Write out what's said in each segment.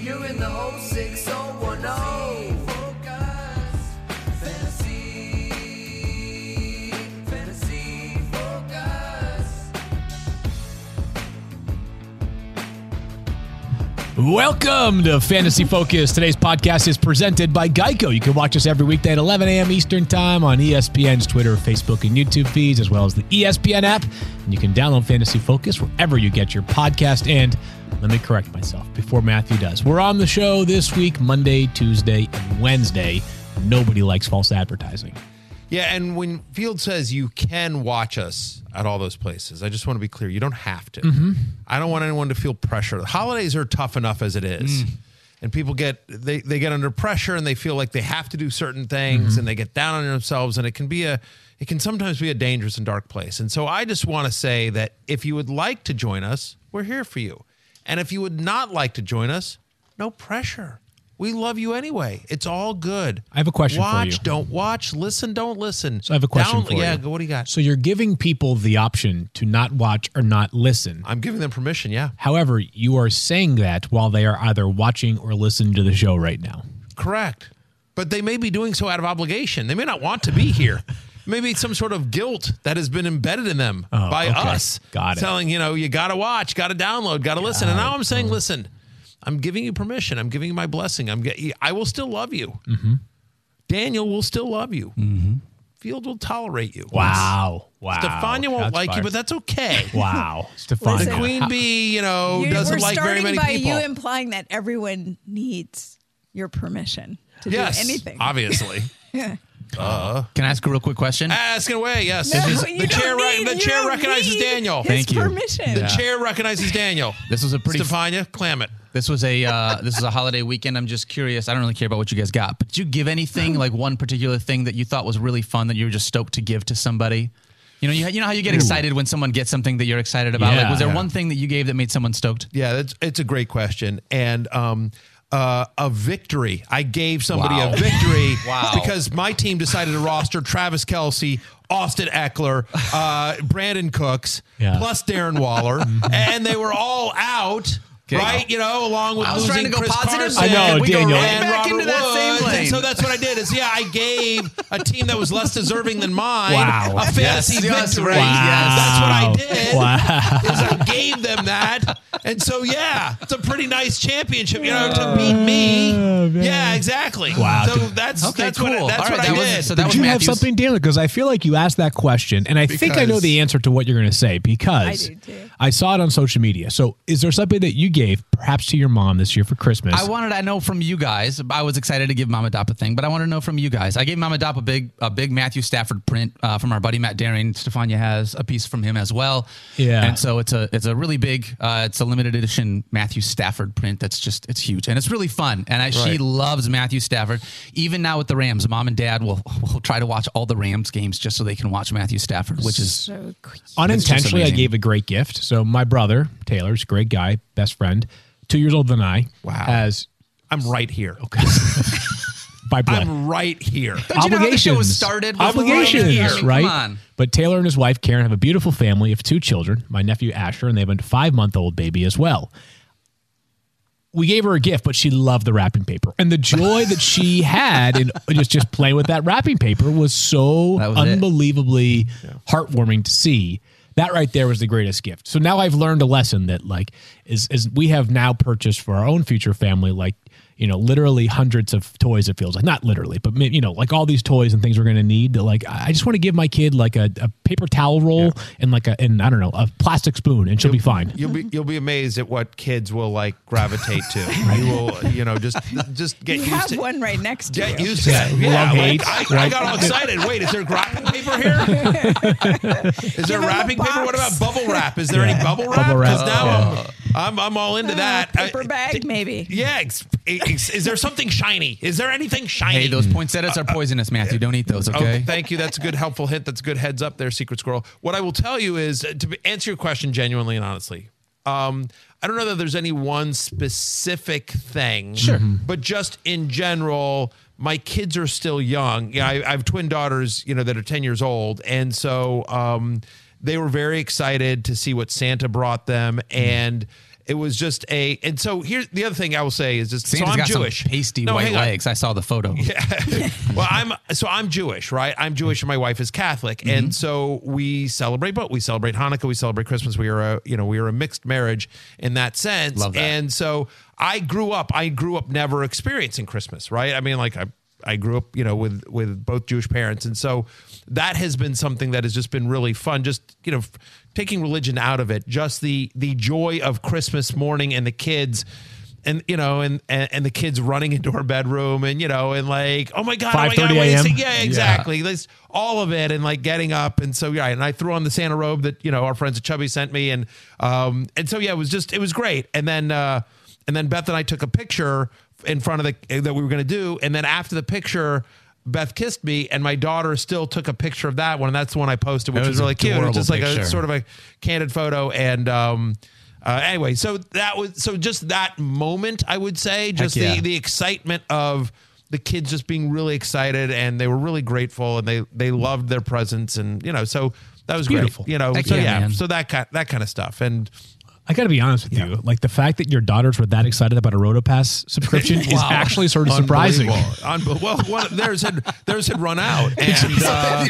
You're in the 06010. Focus. Fantasy Focus. Welcome to Fantasy Focus. Today's podcast is presented by Geico. You can watch us every weekday at 11 a.m. Eastern Time on ESPN's Twitter, Facebook, and YouTube feeds, as well as the ESPN app. And you can download Fantasy Focus wherever you get your podcast. And let me correct myself before Matthew does. We're on the show this week, Monday, Tuesday, and Wednesday. Nobody likes false advertising. Yeah, and when Field says you can watch us at all those places, I just want to be clear. You don't have to. I don't want anyone to feel pressure. The holidays are tough enough as it is. And people get under pressure and they feel like they have to do certain things and they get down on themselves, and it can sometimes be a dangerous and dark place. And so I just want to say that if you would like to join us, we're here for you. And if you would not like to join us, no pressure. We love you anyway. It's all good. I have a question for you. Watch, don't watch. Listen, don't listen. So I have a question for you. Yeah, what do you got? So you're giving people the option to not watch or not listen. I'm giving them permission, yeah. However, you are saying that while they are either watching or listening to the show right now. Correct. But they may be doing so out of obligation. They may not want to be here. Maybe some sort of guilt that has been embedded in them by us. Got it. Telling, you got to watch, got to download, got to listen. And now I'm saying, listen, I'm giving you permission. I'm giving you my blessing. I will still love you. Daniel will still love you. Field will tolerate you. Wow. Stefania won't like you, but that's okay. Wow. Stefania. The queen bee, doesn't like very many people. We're starting by you implying that everyone needs your permission to do anything. Obviously. Can I ask a real quick question? Ask it away, yes. No, The chair recognizes Daniel. Thank you. Permission. The chair recognizes Daniel. This was a pretty... Stefania, clam it. This was a holiday weekend. I'm just curious. I don't really care about what you guys got, but did you give anything, like one particular thing that you thought was really fun that you were just stoked to give to somebody? You know how you get excited when someone gets something that you're excited about? Yeah. Like, was there one thing that you gave that made someone stoked? Yeah, it's a great question. And a victory. I gave somebody a victory because my team decided to roster Travis Kelce, Austin Eckler, Brandon Cooks, plus Darren Waller, and they were all out. Right, along with I was trying to go Chris positive. Carson, I know, we Daniel. go right and back Robert into that same Woods. lane. And so that's what I did. I gave a team that was less deserving than mine Wow. a fantasy Yes, victory. right. That's what I did. Wow. Is I gave them that, and so it's a pretty nice championship, to beat me. Yeah, exactly. Wow. So that's Okay, that's cool. what All right, I that was- did. so that Did was you have Matthew's. something, Daniel? Because I feel like you asked that question, and I think I know Because- the answer to what you're going to say because I do too. I saw it on social media. So is there something that you gave perhaps to your mom this year for Christmas? I know from you guys. I was excited to give Mama Dop a thing, but I want to know from you guys. I gave Mama Dop a big Matthew Stafford print from our buddy Matt Daring. Stefania has a piece from him as well. Yeah. And so it's a really big, it's a limited edition Matthew Stafford print. It's huge and it's really fun. And she loves Matthew Stafford. Even now with the Rams, Mom and Dad will try to watch all the Rams games just so they can watch Matthew Stafford, which is So Unintentionally, I amazing. gave a great gift. So my brother, Taylor's a great guy, best friend, 2 years older than I, has I'm right here. by blood. I'm right here. Don't you know how the show was started? With Obligations, right here? I mean, right? Come on. But Taylor and his wife, Karen, have a beautiful family of 2 children, my nephew Asher, and they have a 5-month-old baby as well. We gave her a gift, but she loved the wrapping paper. And the joy that she had in just playing with that wrapping paper was so That was unbelievably heartwarming to see. That right there was the greatest gift. So now I've learned a lesson that is we have now purchased for our own future family, literally hundreds of toys. It feels like, not literally, but like all these toys and things we're going to need. I just want to give my kid like a paper towel roll and a plastic spoon, and she'll be fine. You'll be amazed at what kids will gravitate to. You will, just get you used have to one right next to Get you. used to that. Love, hate, I got all excited. Wait, is there wrapping paper here? Is there him a wrapping paper? box. What about bubble wrap? Is there any bubble wrap? Bubble wrap, Because now I'm all into that. Paper bag, maybe. Yeah. Is there something shiny? Is there anything shiny? Hey, those poinsettias are poisonous, Matthew. Don't eat those, okay? Oh, thank you. That's a good helpful hint. That's a good heads up there, Secret Squirrel. What I will tell you is, to answer your question genuinely and honestly, I don't know that there's any one specific thing. Sure. But just in general, my kids are still young. Yeah, I have twin daughters, that are 10 years old. And so they were very excited to see what Santa brought them. And it was just and so here's the other thing I will say is just, Santa's so I'm got Jewish. some pasty No, white hang on. legs. I saw the photo. Well, I'm Jewish, right? I'm Jewish and my wife is Catholic. Mm-hmm. And so we celebrate Hanukkah, we celebrate Christmas. We are a mixed marriage in that sense. Love that. And so I grew up never experiencing Christmas, right? I mean, like I grew up, with both Jewish parents. And so that has been something that has just been really fun. Just, taking religion out of it, just the joy of Christmas morning and the kids and the kids running into our bedroom and, and like, oh my God, 5:30 what is a.m.? it? Yeah, exactly. That's all of it. And like getting up. And so, yeah. And I threw on the Santa robe that, our friends at Chubby sent me. And so, yeah, it was great. And then Beth and I took a picture in front of that we were going to do. And then after the picture, Beth kissed me, and my daughter still took a picture of that one, and that's the one I posted, which That was was really an cute. It was adorable just like a picture. sort of a candid photo, and anyway, so just that moment, I would say, just Heck yeah. the excitement of the kids just being really excited, and they were really grateful, and they loved their presents, and so that was beautiful. great, Heck so yeah, man. so that kind of stuff, and. I got to be honest with you. Like the fact that your daughters were that excited about a RotoPass subscription is actually sort of surprising. Well, theirs had run out, and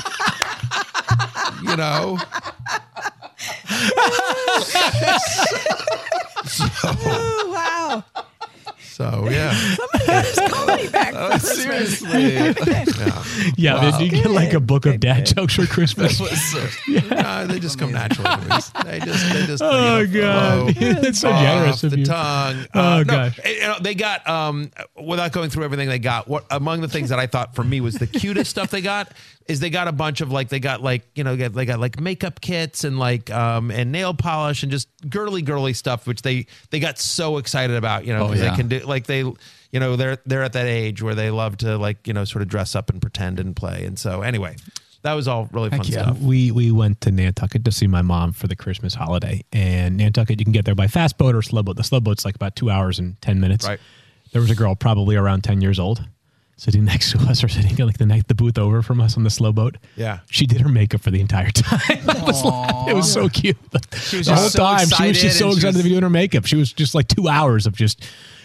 Oh, wow. So yeah, Comedy back for Christmas. Seriously. Yeah, they do get like a book of dad jokes for Christmas. they just come naturally to me. They just. Oh, God. That's so generous off of the you. tongue. Oh, gosh. They got without going through everything they got. What among the things that I thought for me was the cutest stuff they got is they got a bunch of they got makeup kits and and nail polish and just girly stuff, which they got so excited about. Because they can do they're at that age where they love to sort of dress up and pretend and play. And so anyway, that was all really fun stuff. We went to Nantucket to see my mom for the Christmas holiday. And Nantucket, you can get there by fast boat or slow boat. The slow boat's like about 2 hours and 10 minutes. Right. There was a girl probably around 10 years old sitting next to us or sitting the booth over from us on the slow boat. Yeah. She did her makeup for the entire time. It was so cute. She was the whole just so time. She was just so excited, and she excited to was- be doing her makeup. She was just like 2 hours of just,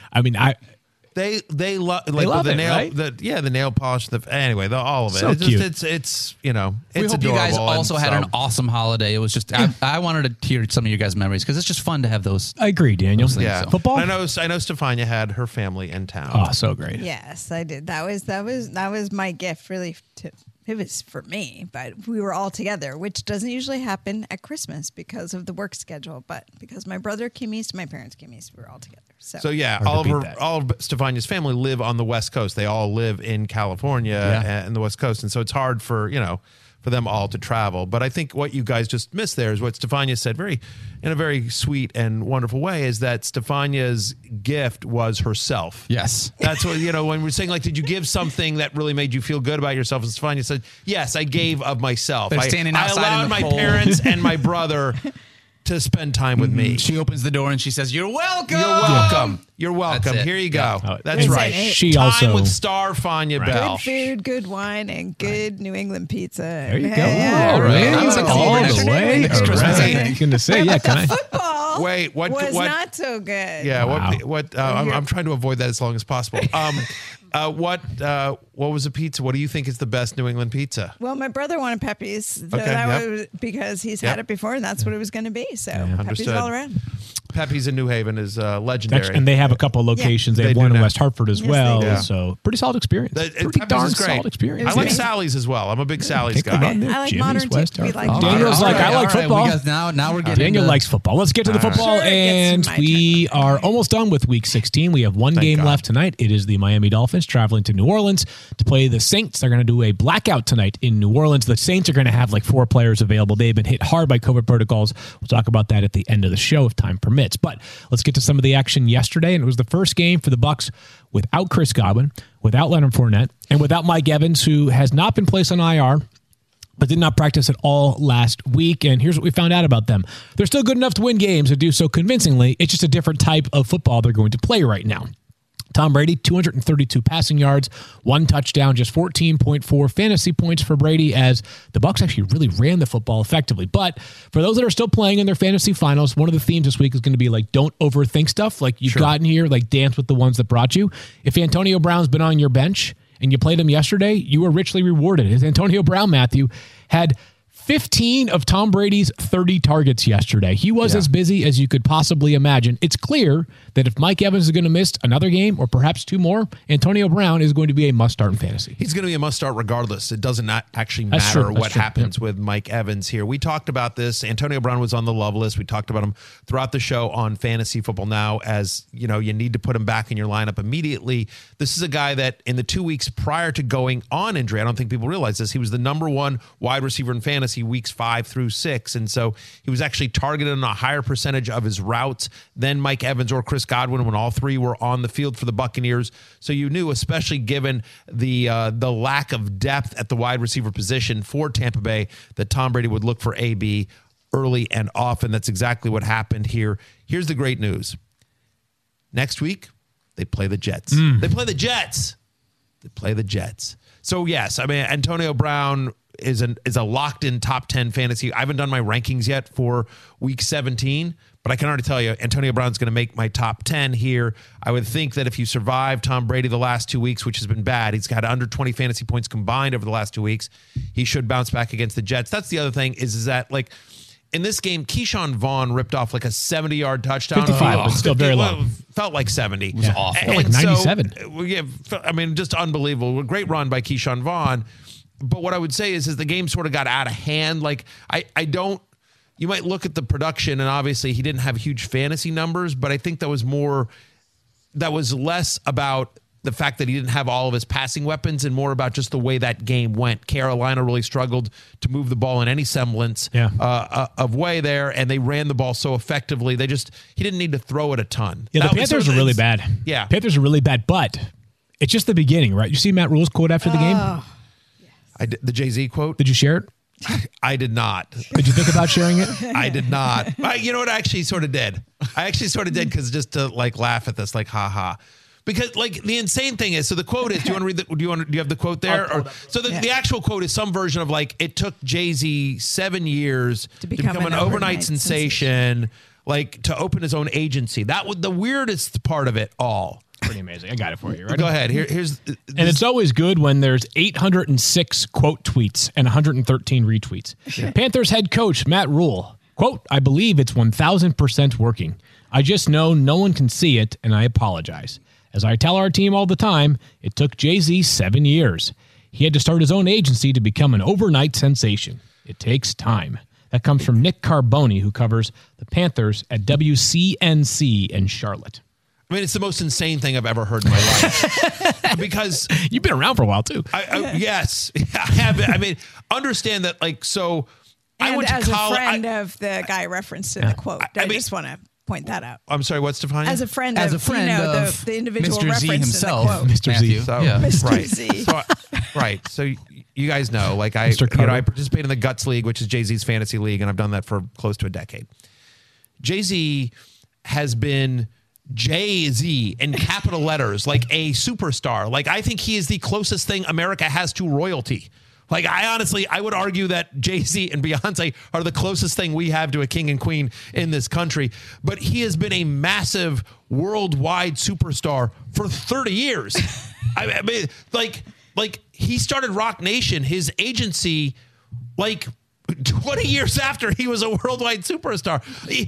They love love the it, nail right? the nail polish all of it. So it's cute. just it's We it's hope you guys adorable, and also had so- an awesome holiday. It was just I wanted to hear some of your guys' memories because it's just fun to have those. I agree, Daniel. Yeah, so. Football? I know Stefania had her family in town. Oh, so great. Yes, I did. That was my gift, really. It was for me, but we were all together, which doesn't usually happen at Christmas because of the work schedule. But because my brother came east, my parents came east, we were all together. So yeah, Hard to beat that. all of Stefania's family live on the West Coast. They all live in California and the West Coast, and so it's hard for them all to travel. But I think what you guys just missed there is what Stefania said in a very sweet and wonderful way is that Stefania's gift was herself. Yes. That's what, when we're saying, did you give something that really made you feel good about yourself? And Stefania said, yes, I gave of myself. They're standing I outside in allowed the my cold. parents and my brother to spend time with me. She opens the door and she says, "You're welcome." You're welcome. You're welcome. That's it. Here you go. Yeah. That's Listen, right. She Time also- with Star Fania Bell. good food, good wine, and good New England pizza. There you go. Yeah. All right. That's like All next- the way. next All Christmas, I right. think. I was going to say, yeah, can I? Football Wait, what? was what? not so good. Yeah. Wow. What? I'm trying to avoid that as long as possible. What was the pizza? What do you think is the best New England pizza? Well, my brother wanted Pepe's. So Okay, that yep. was because he's Yep. had it before, and that's what it was going to be. So Pepe's Understood. all around. Pepe's in New Haven is legendary. And they have a couple of locations. They They have do one in now. West Hartford as Yes, well. they do. So pretty solid experience. Pretty Pepe's darn is great. solid experience. I like Yeah. Sally's as well. I'm a big Sally's Can't go guy. wrong there. I like Jimmy's, modern West too. We Hartford. like Daniel's modern. like, I like football. Now we're getting Daniel into- likes football. Let's get to the football, Sure, it gets and to my we turn. are almost done with Week 16. We have one game God. left tonight. It is the Miami Dolphins traveling to New Orleans to play the Saints. They're going to do a blackout tonight in New Orleans. The Saints are going to have like 4 players available. They've been hit hard by COVID protocols. We'll talk about that at the end of the show if time permits. But let's get to some of the action yesterday, and it was the first game for the Bucs without Chris Godwin, without Leonard Fournette, and without Mike Evans, who has not been placed on IR, but did not practice at all last week. And here's what we found out about them. They're still good enough to win games and do so convincingly. It's just a different type of football they're going to play right now. Tom Brady, 232 passing yards, 1 touchdown, just 14.4 fantasy points for Brady, as the Bucs actually really ran the football effectively. But for those that are still playing in their fantasy finals, one of the themes this week is going to be like, don't overthink stuff. Like, you've gotten here, like, dance with the ones that brought you. If Antonio Brown's been on your bench and you played him yesterday, you were richly rewarded. As Antonio Brown, Matthew, had 15 of Tom Brady's 30 targets yesterday. He was as busy as you could possibly imagine. It's clear that if Mike Evans is going to miss another game or perhaps 2 more, Antonio Brown is going to be a must-start in fantasy. He's going to be a must-start regardless. It does not actually That's matter true. what That's true. happens with Mike Evans here. We talked about this. Antonio Brown was on the love list. We talked about him throughout the show on Fantasy Football Now. As you know, you need to put him back in your lineup immediately. This is a guy that in the 2 weeks prior to going on injury, I don't think people realize this, he was the number 1 wide receiver in fantasy weeks 5 through 6. And so he was actually targeted on a higher percentage of his routes than Mike Evans or Chris Godwin when all 3 were on the field for the Buccaneers. So you knew, especially given the lack of depth at the wide receiver position for Tampa Bay, that Tom Brady would look for AB early and often. That's exactly what happened here. Here's the great news. Next week, they play the Jets. They play the Jets. They play the Jets. So, yes, I mean, Antonio Brown is a locked-in top 10 fantasy. I haven't done my rankings yet for week 17, but I can already tell you Antonio Brown's going to make my top 10 here. I would think that if you survive Tom Brady the last 2 weeks, which has been bad, he's got under 20 fantasy points combined over the last 2 weeks, he should bounce back against the Jets. That's the other thing is that, like, in this game, Keyshawn Vaughn ripped off like a 70-yard touchdown. 55, but still very low. Felt like 70. It was awful. Felt like 97. I mean, just unbelievable. A great run by Keyshawn Vaughn. But what I would say is the game sort of got out of hand. Like, I don't, you might look at the production, and obviously he didn't have huge fantasy numbers, but I think that was less about the fact that he didn't have all of his passing weapons and more about just the way that game went. Carolina really struggled to move the ball in any semblance of way there, and they ran the ball so effectively. He didn't need to throw it a ton. Yeah, the Panthers are really bad. Yeah. Panthers are really bad, but it's just the beginning, right? You see Matt Rule's quote after the game? The Jay-Z quote? Did you share it? I did not. Did you think about sharing it? I did not. You know what? I actually sort of did. Because just to like laugh at this, like, ha. Because like the insane thing is, so the quote is, do you have the quote there? The actual quote is some version of like, it took Jay-Z 7 years to become an overnight sensation, like to open his own agency. That was the weirdest part of it all. Pretty amazing. I got it for you. Right? Go ahead. Here's and it's always good when there's 806 quote tweets and 113 retweets. Yeah. Panthers head coach Matt Rule, quote, "I believe it's 1,000% working. I just know no one can see it, and I apologize. As I tell our team all the time, it took Jay-Z 7 years. He had to start his own agency to become an overnight sensation. It takes time." That comes from Nick Carboni, who covers the Panthers at WCNC in Charlotte. I mean, it's the most insane thing I've ever heard in my life. Because you've been around for a while too. Yes, I have. I mean, understand that. Like, so and I went to as college. a friend of the guy referenced in the quote, I just want to point that out. I'm sorry, what's Stefania? As a friend of the individual Mr. Z referenced himself, in the quote. Mr. Z. So, Yeah. Mr. Right. Z. Right. So you guys know, like I participate in the Guts League, which is Jay-Z's fantasy league, and I've done that for close to a decade. Jay-Z has been Jay-Z in capital letters, like a superstar. Like, I think he is the closest thing America has to royalty. Like, I would argue that Jay-Z and Beyonce are the closest thing we have to a king and queen in this country. But he has been a massive worldwide superstar for 30 years. I mean, like he started Rock Nation, his agency, like 20 years after he was a worldwide superstar.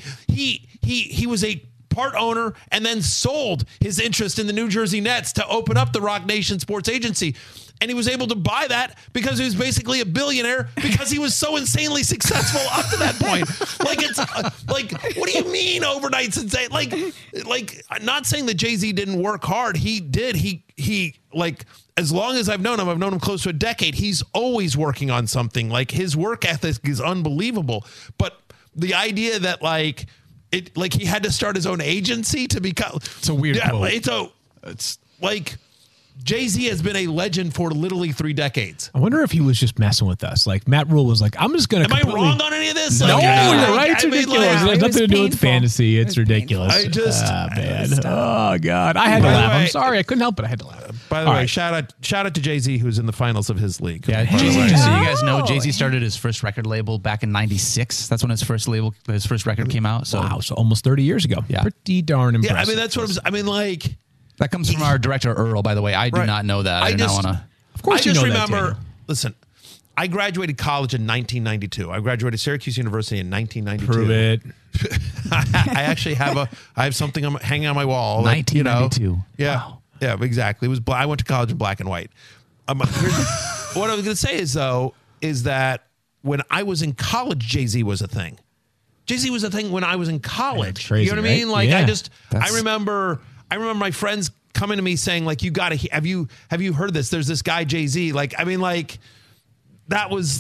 He was a part owner and then sold his interest in the New Jersey Nets to open up the Rock Nation Sports Agency. And he was able to buy that because he was basically a billionaire because he was so insanely successful up to that point. Like, it's like, what do you mean overnight sensation? Like, not saying that Jay-Z didn't work hard. He did. He like, as long as I've known him close to a decade. He's always working on something. Like, his work ethic is unbelievable. But the idea that like he had to start his own agency to become, it's a weird quote. It's like, Jay-Z has been a legend for literally 3 decades. I wonder if he was just messing with us. Like Matt Rule was like, I'm just going to. Am I wrong on any of this? No, Like, you're right. It's I mean, ridiculous. like, It has it nothing was to do with painful. fantasy. It It's was ridiculous. I just- man. Stop. Oh God, I had to By the laugh. I'm way- sorry, I couldn't help it. I had to laugh. By the All way, right. shout out to Jay-Z, who's in the finals of his league. Yeah, By the Jay-Z, way. just so you guys know, Oh. Jay-Z started his first record label back in '96. That's when his first record came out. So Wow, so almost 30 years ago. Yeah. Pretty darn impressive. Yeah, I mean, that's what I mean, like, that comes from our director Earl, by the way. I do Right. not know that. I I do not just- want to. Of course, I you just know that, remember, Daniel. listen, I graduated college in 1992. I graduated Syracuse University in 1992. Prove it. I actually I have something hanging on my wall. Like, you know, 1992. yeah, Wow. yeah, exactly. It was. I went to college in black and white. What I was going to say is that when I was in college, Jay-Z was a thing. Jay-Z was a thing when I was in college. That's crazy, you know what I mean? right? Like Yeah. I remember my friends coming to me saying like, you got to have you heard this? There's this guy Jay-Z. Like, I mean, like that was,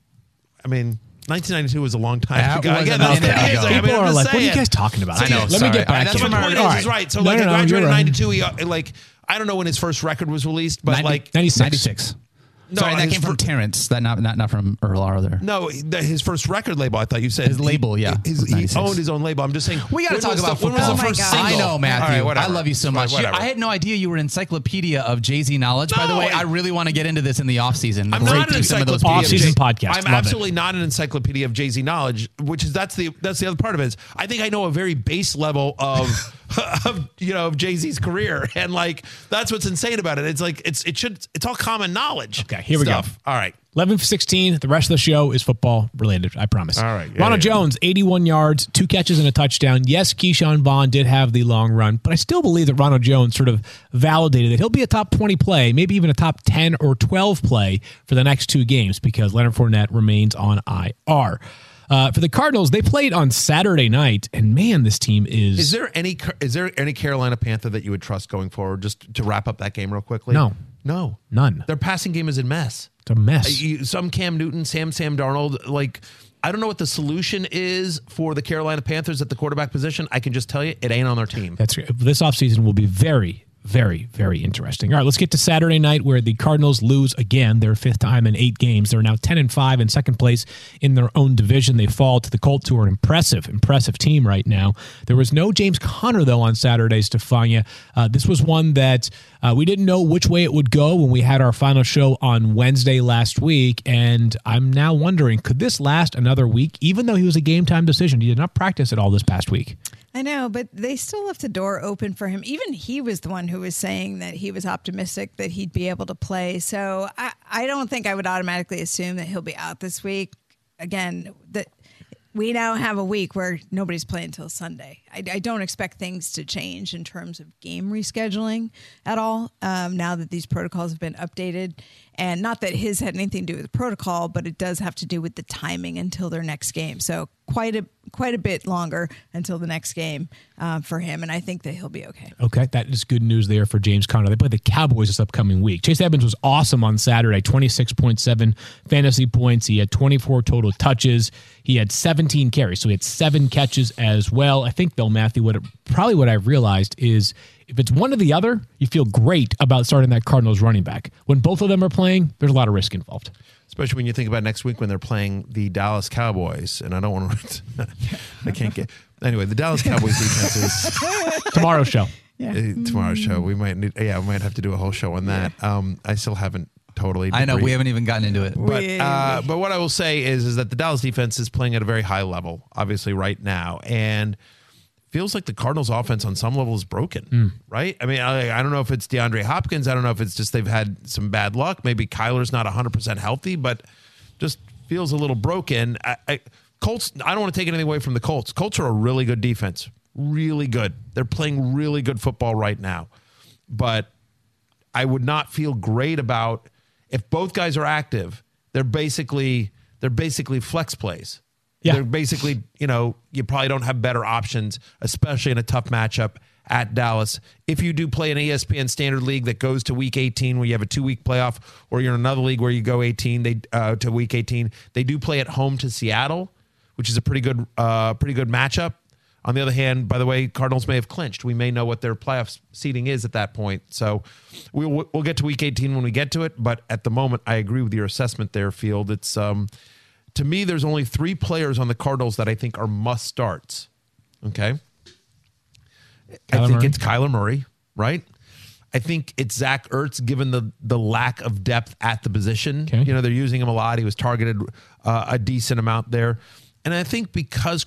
1992 was a long time That ago. was Again, a that's minute 30 years ago. ago. I mean, People I'm are just like, what are you saying. guys talking about? So, I know. Let me sorry. get back That's to what it. my point All is right. So No, like no, I no, graduated you're in right. 92. He, like I don't know when his first record was released, but like 96. no, Sorry, that his came from Terrence. That not from Earl Arthur. no, his first record label. I thought you said His label, yeah, He 96. owned his own label. I'm just saying. We got to when talk was about the, when was football. the Oh my first God. single? I know, Matthew. All right, whatever. I love you so much. Whatever. I had no idea you were encyclopedia of Jay-Z knowledge. By the No, way, I I- really want to get into this in the off season. I'm not an encyclopedia. of Off-season Jay- podcast. I'm Love it. absolutely not an encyclopedia of Jay-Z knowledge, which is that's the other part of it. Is I think I know a very base level of of Jay-Z's career, and like that's what's insane about it. It's like it's all common knowledge. Okay, here we go. stuff. All right. 11:16. The rest of the show is football related. I promise. All right. Yeah, Ronald yeah. Jones, 81 yards, 2 catches and a touchdown. Yes, Keyshawn Vaughn did have the long run, but I still believe that Ronald Jones sort of validated that he'll be a top 20 play, maybe even a top 10 or 12 play for the next 2 games because Leonard Fournette remains on IR. For the Cardinals, they played on Saturday night, and man, this team is. Is there any Carolina Panther that you would trust going forward? Just to wrap up that game real quickly. No. None. Their passing game is a mess. It's a mess. Some Cam Newton, Sam Darnold. Like, I don't know what the solution is for the Carolina Panthers at the quarterback position. I can just tell you, it ain't on their team. That's this offseason will be very, very, very interesting. All right, let's get to Saturday night where the Cardinals lose again, their 5th time in 8 games. They're now 10-5 in second place in their own division. They fall to the Colts, who are an impressive team right now. There was no James Conner, though, on Saturday, Stefania. This was one that we didn't know which way it would go when we had our final show on Wednesday last week, and I'm now wondering, could this last another week, even though he was a game-time decision? He did not practice at all this past week. I know, but they still left the door open for him. Even he was the one who was saying that he was optimistic that he'd be able to play. So I don't think I would automatically assume that he'll be out this week. Again, that we now have a week where nobody's playing until Sunday. I don't expect things to change in terms of game rescheduling at all now that these protocols have been updated. And not that his had anything to do with the protocol, but it does have to do with the timing until their next game. So quite a bit longer until the next game for him, and I think that he'll be okay. Okay, that is good news there for James Conner. They play the Cowboys this upcoming week. Chase Edmonds was awesome on Saturday, 26.7 fantasy points. He had 24 total touches. He had 17 carries, so he had 7 catches as well. I think, though, Matthew, what I've realized is if it's one or the other, you feel great about starting that Cardinals running back. When both of them are playing, there's a lot of risk involved. Especially when you think about next week when they're playing the Dallas Cowboys. And I don't want to, I can't get, anyway, the Dallas Cowboys defense is Tomorrow's show. tomorrow's show. We might have to do a whole show on that. I still haven't totally. I know debriefed. we haven't even gotten into it. But what I will say is that the Dallas defense is playing at a very high level, obviously right now, and feels like the Cardinals offense on some level is broken, right? I mean, I don't know if it's DeAndre Hopkins. I don't know if it's just they've had some bad luck. Maybe Kyler's not 100% healthy, but just feels a little broken. Colts, I don't want to take anything away from the Colts. Colts are a really good defense, really good. They're playing really good football right now. But I would not feel great about if both guys are active. They're basically flex plays. Yeah. They're basically, you probably don't have better options, especially in a tough matchup at Dallas. If you do play an ESPN standard league that goes to week 18 where you have a 2-week playoff, or you're in another league where you go 18 to week 18, they do play at home to Seattle, which is a pretty good matchup. On the other hand, by the way, Cardinals may have clinched. We may know what their playoff seeding is at that point. So we'll get to Week 18 when we get to it. But at the moment, I agree with your assessment there, Field. It's to me, there's only 3 players on the Cardinals that I think are must starts. Okay, I think it's Kyler Murray, right? I think it's Zach Ertz, given the lack of depth at the position. Okay. They're using him a lot. He was targeted a decent amount there. And I think because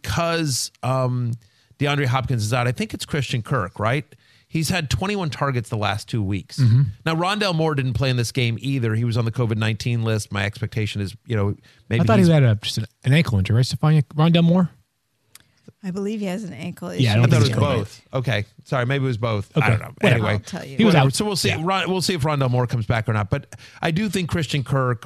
DeAndre Hopkins is out, I think it's Christian Kirk, right? He's had 21 targets the last 2 weeks. Mm-hmm. Now, Rondale Moore didn't play in this game either. He was on the COVID-19 list. My expectation is, maybe I thought he had just an ankle injury, right, Stefania? Rondale Moore? I believe he has an ankle issue. Yeah, I I don't thought it was think both. Okay. Sorry, maybe it was both. Okay. I don't know. Whatever. Anyway, I'll tell you. He was Whatever. out. So we'll see. Yeah. We'll see if Rondale Moore comes back or not. But I do think Christian Kirk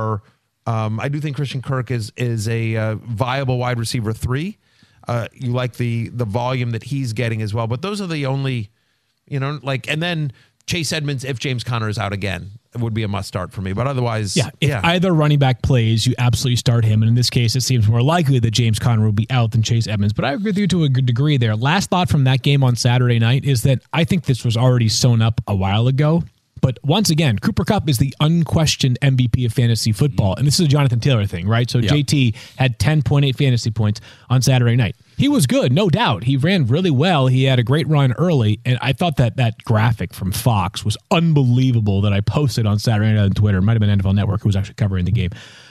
is a viable wide receiver 3. You like the volume that he's getting as well. But those are the only, and then Chase Edmonds, if James Conner is out again, it would be a must start for me. But otherwise, If either running back plays, you absolutely start him. And in this case, it seems more likely that James Conner will be out than Chase Edmonds. But I agree with you to a good degree there. Last thought from that game on Saturday night is that I think this was already sewn up a while ago. But once again, Cooper Kupp is the unquestioned MVP of fantasy football. And this is a Jonathan Taylor thing, right? So JT had 10.8 fantasy points on Saturday night. He was good, no doubt. He ran really well. He had a great run early. And I thought that graphic from Fox was unbelievable that I posted on Saturday night on Twitter. It might have been NFL Network who was actually covering the game.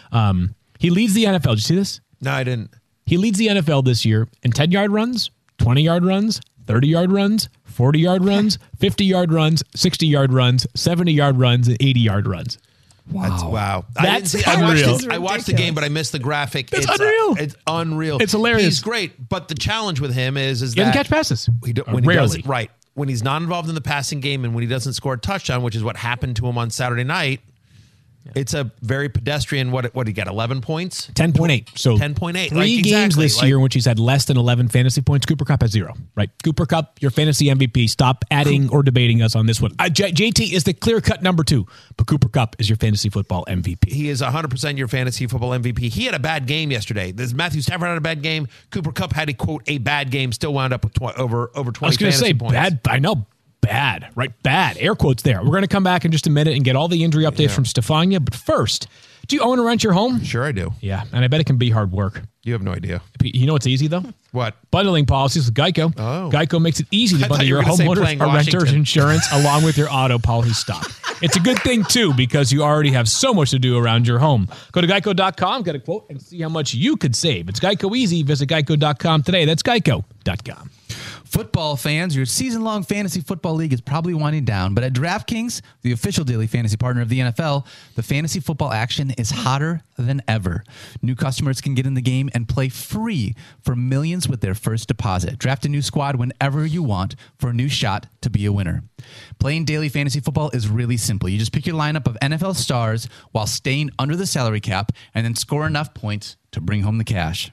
He leads the NFL. Did you see this? No, I didn't. He leads the NFL this year in 10-yard runs, 20-yard runs, 30-yard runs, 40-yard runs, 50-yard runs, 60-yard runs, 70-yard runs, and 80-yard runs. Wow. That's I unreal. watched the game, but I missed the graphic. It's unreal. It's unreal. It's hilarious. He's great, but the challenge with him is He that doesn't catch passes. when he Rarely. doesn't, right. When he's not involved in the passing game and when he doesn't score a touchdown, which is what happened to him on Saturday night, it's a very pedestrian. What did he get? 11 points? 10.8. So 10.8. Three games this year in which he's had less than 11 fantasy points. Cooper Kupp has 0. Right? Cooper Kupp, your fantasy MVP. Stop adding or debating us on this one. JT is the clear-cut number 2, but Cooper Kupp is your fantasy football MVP. He is 100% your fantasy football MVP. He had a bad game yesterday. Matthew Stafford had a bad game. Cooper Kupp had a bad game. Still wound up with over 20 I was going to fantasy say points. bad. I know. Bad, right? Bad. Air quotes there. We're going to come back in just a minute and get all the injury updates from Stefania. But first, do you own or rent your home? Sure I do. Yeah, and I bet it can be hard work. You have no idea. You know what's easy, though? What? Bundling policies with Geico. Oh. Geico makes it easy to I bundle thought you your were gonna say homeowners playing or renters Washington. insurance along with your auto policy stock. It's a good thing, too, because you already have so much to do around your home. Go to geico.com, get a quote, and see how much you could save. It's Geico easy. Visit geico.com today. That's geico.com. Football fans, your season-long fantasy football league is probably winding down, but at DraftKings, the official daily fantasy partner of the NFL, the fantasy football action is hotter than ever. New customers can get in the game and play free for millions with their first deposit. Draft a new squad whenever you want for a new shot to be a winner. Playing daily fantasy football is really simple. You just pick your lineup of NFL stars while staying under the salary cap and then score enough points to bring home the cash.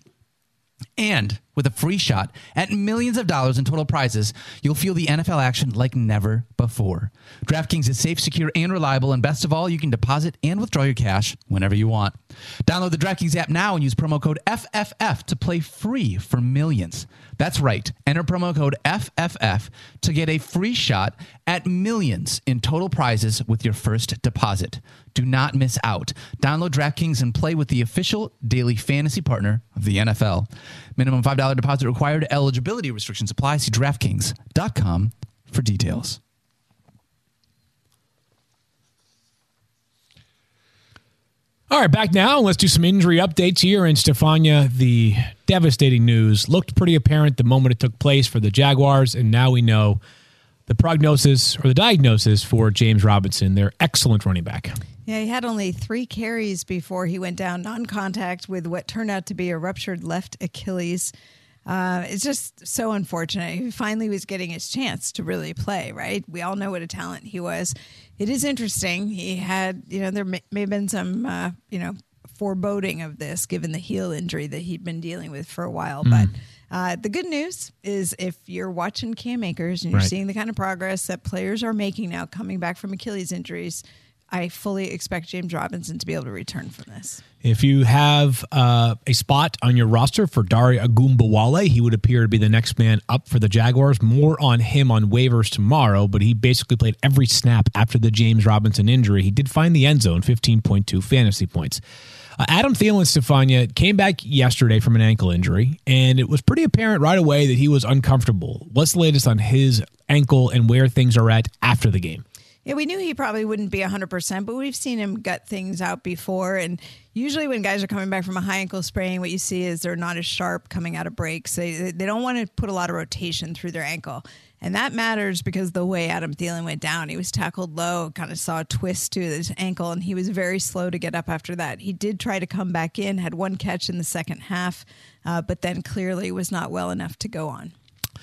And with a free shot at millions of dollars in total prizes, you'll feel the NFL action like never before. DraftKings is safe, secure, and reliable, and best of all, you can deposit and withdraw your cash whenever you want. Download the DraftKings app now and use promo code FFF to play free for millions. That's right. Enter promo code FFF to get a free shot at millions in total prizes with your first deposit. Do not miss out. Download DraftKings and play with the official daily fantasy partner of the NFL. Minimum $5 deposit required. Eligibility restrictions apply. See DraftKings.com for details. All right, back now. Let's do some injury updates here. And Stefania, the devastating news looked pretty apparent the moment it took place for the Jaguars. And now we know the prognosis or the diagnosis for James Robinson, their excellent running back. Yeah, he had only 3 carries before he went down non-contact with what turned out to be a ruptured left Achilles. It's just so unfortunate. He finally was getting his chance to really play, right? We all know what a talent he was. It is interesting. He had, there may have been some, foreboding of this given the heel injury that he'd been dealing with for a while. But the good news is if you're watching Cam Akers and you're seeing the kind of progress that players are making now coming back from Achilles injuries, I fully expect James Robinson to be able to return from this. If you have a spot on your roster for Dare Ogunbowale, he would appear to be the next man up for the Jaguars. More on him on waivers tomorrow, but he basically played every snap after the James Robinson injury. He did find the end zone, 15.2 fantasy points. Adam Thielen, Stefania, came back yesterday from an ankle injury, and it was pretty apparent right away that he was uncomfortable. What's the latest on his ankle and where things are at after the game? Yeah, we knew he probably wouldn't be 100%, but we've seen him gut things out before. And usually when guys are coming back from a high ankle sprain, what you see is they're not as sharp coming out of breaks. They don't want to put a lot of rotation through their ankle. And that matters because the way Adam Thielen went down, he was tackled low, kind of saw a twist to his ankle, and he was very slow to get up after that. He did try to come back in, had one catch in the second half, but then clearly was not well enough to go on.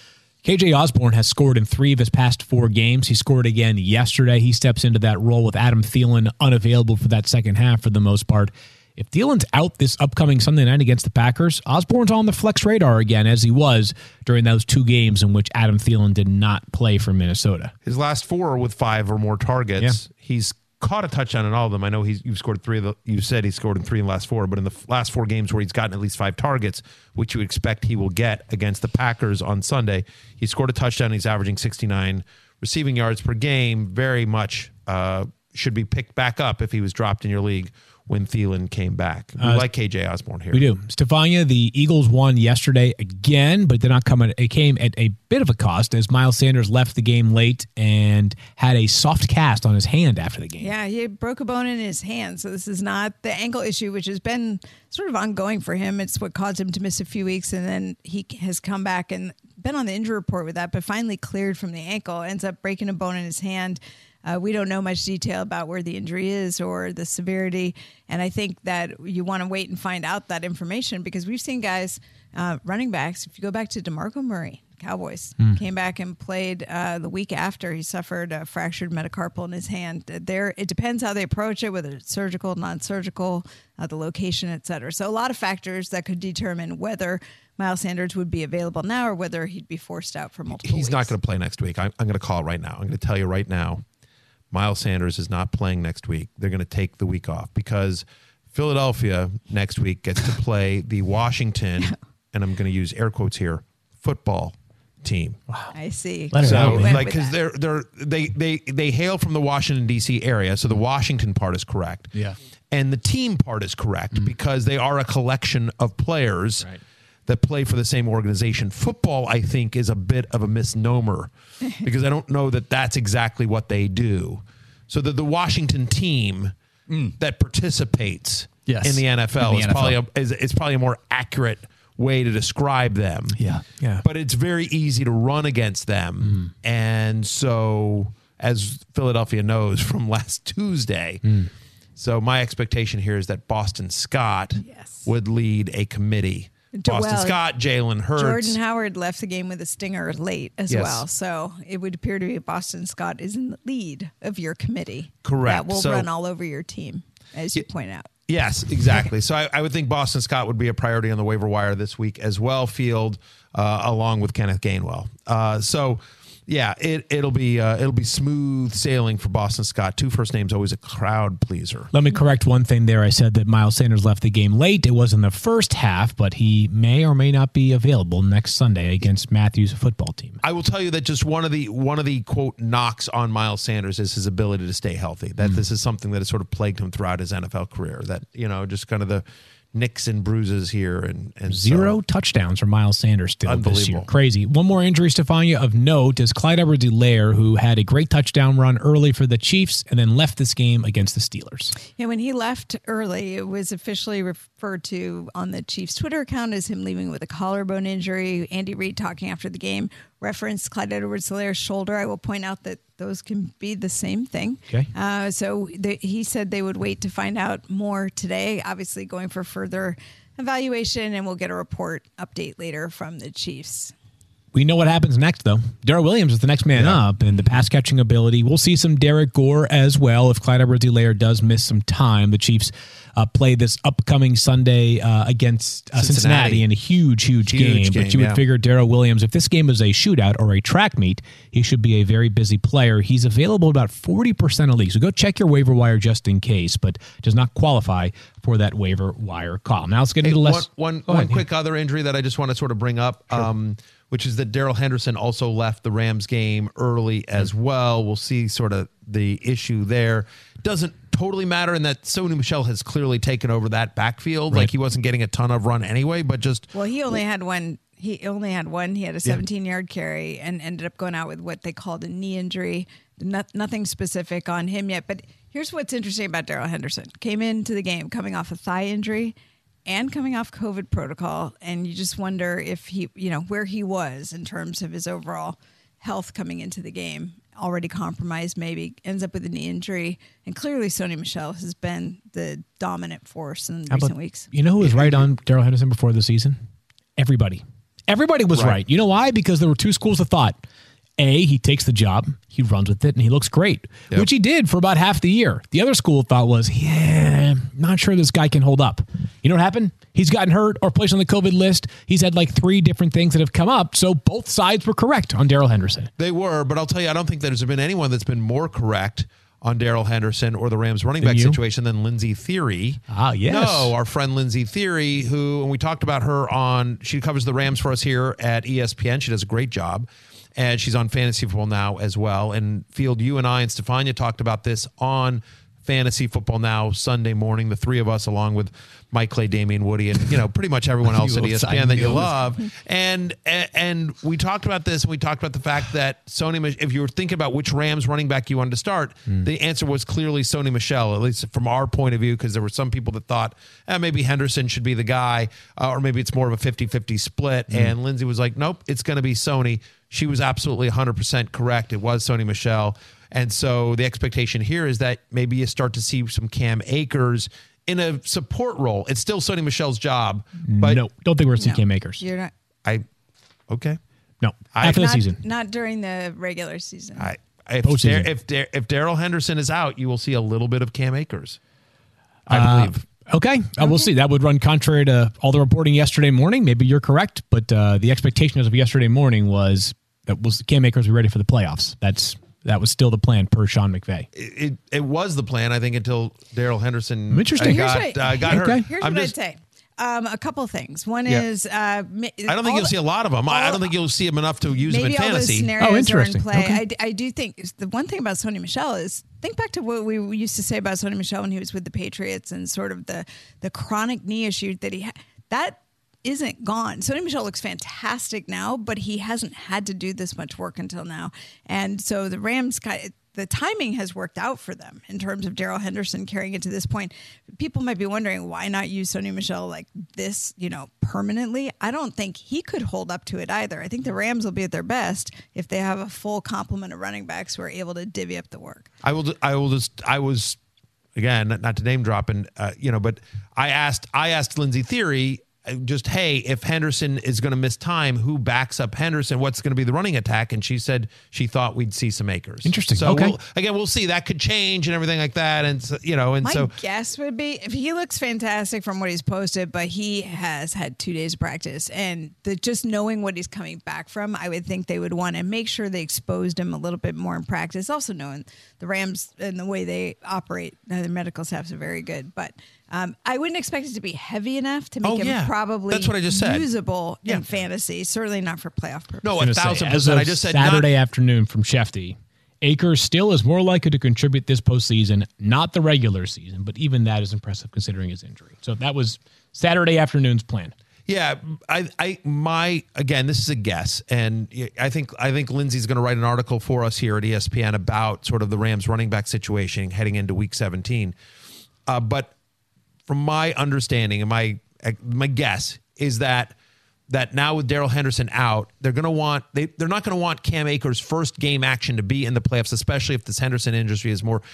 KJ Osborne has scored in 3 of his past 4 games. He scored again yesterday. He steps into that role with Adam Thielen unavailable for that second half for the most part. If Thielen's out this upcoming Sunday night against the Packers, Osborne's on the flex radar again, as he was during those 2 games in which Adam Thielen did not play for Minnesota. His last 4 with 5 or more targets. Yeah. He's caught a touchdown in all of them. I know you've scored 3 you said he scored in 3 in the last 4, but in the last 4 games where he's gotten at least 5 targets, which you expect he will get against the Packers on Sunday, he scored a touchdown. He's averaging 69 receiving yards per game. Very much should be picked back up if he was dropped in your league when Thielen came back. We like KJ Osborne here. We do. Stefania, the Eagles won yesterday again, but did not come at, it came at a bit of a cost as Miles Sanders left the game late and had a soft cast on his hand after the game. Yeah, he broke a bone in his hand. So this is not the ankle issue, which has been sort of ongoing for him. It's what caused him to miss a few weeks, and then he has come back and been on the injury report with that, but finally cleared from the ankle, ends up breaking a bone in his hand. We don't know much detail about where the injury is or the severity. And I think that you want to wait and find out that information because we've seen guys, running backs, if you go back to DeMarco Murray, Cowboys, came back and played the week after he suffered a fractured metacarpal in his hand. It depends how they approach it, whether it's surgical, non-surgical, the location, et cetera. So a lot of factors that could determine whether Miles Sanders would be available now or whether he'd be forced out for multiple weeks. He's not going to play next week. I'm going to call it right now. I'm going to tell you right now. Miles Sanders is not playing next week. They're going to take the week off because Philadelphia next week gets to play the Washington, and I'm going to use air quotes here, football team. Wow. I see. Let her So, out, man. like, because they hail from the Washington D.C. area, so the Washington part is correct. Yeah. And the team part is correct because they are a collection of players. Right. That play for the same organization. Football, I think, is a bit of a misnomer because I don't know that that's exactly what they do. So the Washington team that participates Yes. in the NFL, In the NFL. It's probably a more accurate way to describe them. Yeah. Yeah. But it's very easy to run against them. And so, as Philadelphia knows from last Tuesday, so my expectation here is that Boston Scott Yes. would lead a committee. Boston Well, Scott, Jalen Hurts. Jordan Howard left the game with a stinger late as Yes. well. So it would appear to be Boston Scott is in the lead of your committee. Correct. That will So- run all over your team, as you point out. Yes, exactly. So I would think Boston Scott would be a priority on the waiver wire this week as well, Field, along with Kenneth Gainwell. So, yeah, it'll be smooth sailing for Boston Scott. 2 first names, always a crowd pleaser. Let me correct one thing there. I said that Miles Sanders left the game late. It was in the first half, but he may or may not be available next Sunday against Matthews' football team. I will tell you that just one of the quote knocks on Miles Sanders is his ability to stay healthy. That this is something that has sort of plagued him throughout his NFL career. That just kind of the nicks and bruises here and 0 touchdowns for Miles Sanders still this year. Unbelievable. Crazy. One more injury, Stefania, of note is Clyde Edwards-Helaire, who had a great touchdown run early for the Chiefs and then left this game against the Steelers. Yeah, when he left early, it was officially referred to on the Chiefs' Twitter account as him leaving with a collarbone injury. Andy Reid, talking after the game, referenced Clyde Edwards-Helaire's shoulder. I will point out that those can be the same thing. Okay. He said they would wait to find out more today, obviously going for further evaluation, and we'll get a report update later from the Chiefs. We know what happens next, though. Darrell Williams is the next man up, and the pass catching ability. We'll see some Derek Gore as well if Clyde Edwards-Helaire does miss some time. The Chiefs play this upcoming Sunday against Cincinnati in a huge game. But you would figure Darrell Williams, if this game is a shootout or a track meet, he should be a very busy player. He's available about 40% of leagues. So go check your waiver wire just in case, but does not qualify for that waiver wire call. Now let's get into less. One quick other injury that I just want to sort of bring up, which is that Darrell Henderson also left the Rams game early as well. We'll see sort of the issue there. Doesn't totally matter in that Sony Michel has clearly taken over that backfield. Right. Like he wasn't getting a ton of run anyway, but just he only had one. He only had one. He had a 17-yard carry and ended up going out with what they called a knee injury. Nothing specific on him yet. But here's what's interesting about Darrell Henderson. Came into the game coming off a thigh injury and coming off COVID protocol. And you just wonder if he, where he was in terms of his overall health coming into the game. Already compromised, maybe ends up with a knee injury. And clearly Sony Michel has been the dominant force in recent weeks. You know who was right on Darrell Henderson before the season? Everybody was right. You know why? Because there were two schools of thought. A, he takes the job, he runs with it, and he looks great, which he did for about half the year. The other school of thought was, not sure this guy can hold up. You know what happened? He's gotten hurt or placed on the COVID list. He's had like 3 different things that have come up. So both sides were correct on Darrell Henderson. They were, but I'll tell you, I don't think there's been anyone that's been more correct on Darrell Henderson or the Rams running back situation than Lindsey Theory. Ah, yes. No, our friend Lindsey Theory, who, and we talked about her she covers the Rams for us here at ESPN. She does a great job. And she's on Fantasy Football Now as well. And Field, you and I and Stefania talked about this on Fantasy Football Now Sunday morning, the 3 of us, along with Mike Clay, Damian Woody, and pretty much everyone else at ESPN that you love. And we talked about this, and we talked about the fact that Sony, if you were thinking about which Rams running back you wanted to start, the answer was clearly Sony Michel, at least from our point of view, because there were some people that thought maybe Henderson should be the guy, or maybe it's more of a 50-50 split. And Lindsey was like, nope, it's going to be Sony. She was absolutely 100% correct. It was Sony Michel. And so the expectation here is that maybe you start to see some Cam Akers in a support role. It's still Sony Michel's job. But no, don't think we're going to see Cam Akers. You're not. Okay. No, after the season. Not during the regular season. If Darrell Henderson is out, you will see a little bit of Cam Akers, I believe. Okay. We'll see. That would run contrary to all the reporting yesterday morning. Maybe you're correct, but the expectation as of yesterday morning was Cam Akers be ready for the playoffs. That was still the plan per Sean McVay. It was the plan, I think, until Darrell Henderson Interesting. got hurt. Here's what I'd say. A couple of things. One is I don't think you'll see a lot of them. I don't think you'll see them enough to use them in maybe all those fantasy. scenarios are in play. Okay. I do think the one thing about Sony Michel is think back to what we used to say about Sony Michel when he was with the Patriots and sort of the chronic knee issue that he had. That isn't gone. Sony Michel looks fantastic now, but he hasn't had to do this much work until now. And so the Rams, the timing has worked out for them in terms of Darrell Henderson carrying it to this point. People might be wondering why not use Sony Michel like this, permanently. I don't think he could hold up to it either. I think the Rams will be at their best if they have a full complement of running backs who are able to divvy up the work. I was again, not to name drop, and but I asked Lindsey Theory, just, hey, if Henderson is going to miss time, who backs up Henderson? What's going to be the running attack? And she said she thought we'd see some Akers. Interesting. So okay. we'll see. That could change and everything like that. And so, My guess would be if he looks fantastic from what he's posted, but he has had 2 days of practice, and just knowing what he's coming back from, I would think they would want to make sure they exposed him a little bit more in practice. Also knowing the Rams and the way they operate, their medical staffs are very good, but. I wouldn't expect it to be heavy enough to make him probably That's what I just said. Usable in fantasy. Certainly not for playoff purposes. No, 1,000%. I just said Saturday afternoon from Shefty. Akers still is more likely to contribute this postseason, not the regular season, but even that is impressive considering his injury. So that was Saturday afternoon's plan. Yeah, again, this is a guess, and I think Lindsey's going to write an article for us here at ESPN about sort of the Rams running back situation heading into Week 17. But from my understanding and my guess is that now with Darrell Henderson out, they're not going to want Cam Akers' first game action to be in the playoffs, especially if this Henderson injury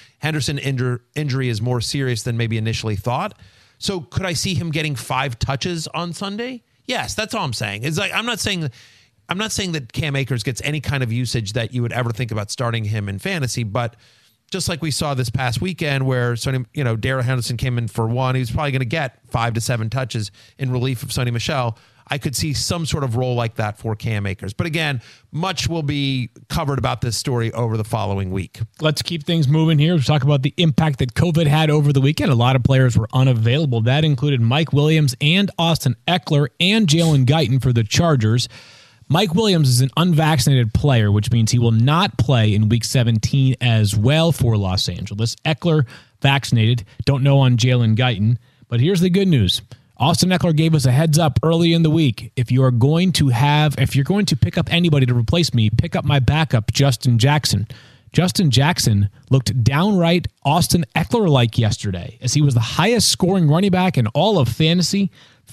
is more serious than maybe initially thought. So could I see him getting 5 touches on Sunday? Yes, that's all I'm saying. It's like I'm not saying I'm not saying that Cam Akers gets any kind of usage that you would ever think about starting him in fantasy, but just like we saw this past weekend where Darrell Henderson came in for one, he was probably going to get 5 to 7 touches in relief of Sonny Michel. I could see some sort of role like that for Cam Akers. But again, much will be covered about this story over the following week. Let's keep things moving here. Let's talk about the impact that COVID had over the weekend. A lot of players were unavailable. That included Mike Williams and Austin Eckler and Jalen Guyton for the Chargers. Mike Williams is an unvaccinated player, which means he will not play in Week 17 as well for Los Angeles. Eckler vaccinated. Don't know on Jalen Guyton. But here's the good news. Austin Eckler gave us a heads up early in the week. If you're going to pick up anybody to replace me, pick up my backup, Justin Jackson. Justin Jackson looked downright Austin Eckler-like yesterday, as he was the highest scoring running back in all of fantasy,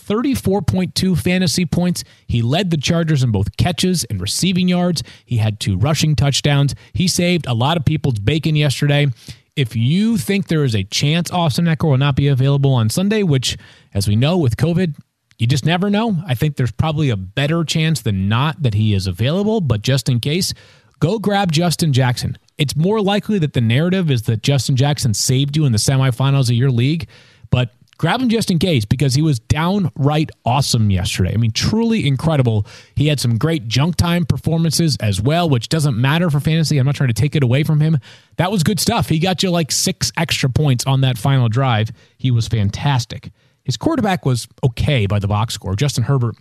34.2 fantasy points. He led the Chargers in both catches and receiving yards. He had 2 rushing touchdowns. He saved a lot of people's bacon yesterday. If you think there is a chance Austin Eckler will not be available on Sunday, which, as we know, with COVID, you just never know. I think there's probably a better chance than not that he is available, but just in case, go grab Justin Jackson. It's more likely that the narrative is that Justin Jackson saved you in the semifinals of your league, but grab him just in case, because he was downright awesome yesterday. I mean, truly incredible. He had some great junk time performances as well, which doesn't matter for fantasy. I'm not trying to take it away from him. That was good stuff. He got you like 6 extra points on that final drive. He was fantastic. His quarterback was okay by the box score. Justin Herbert,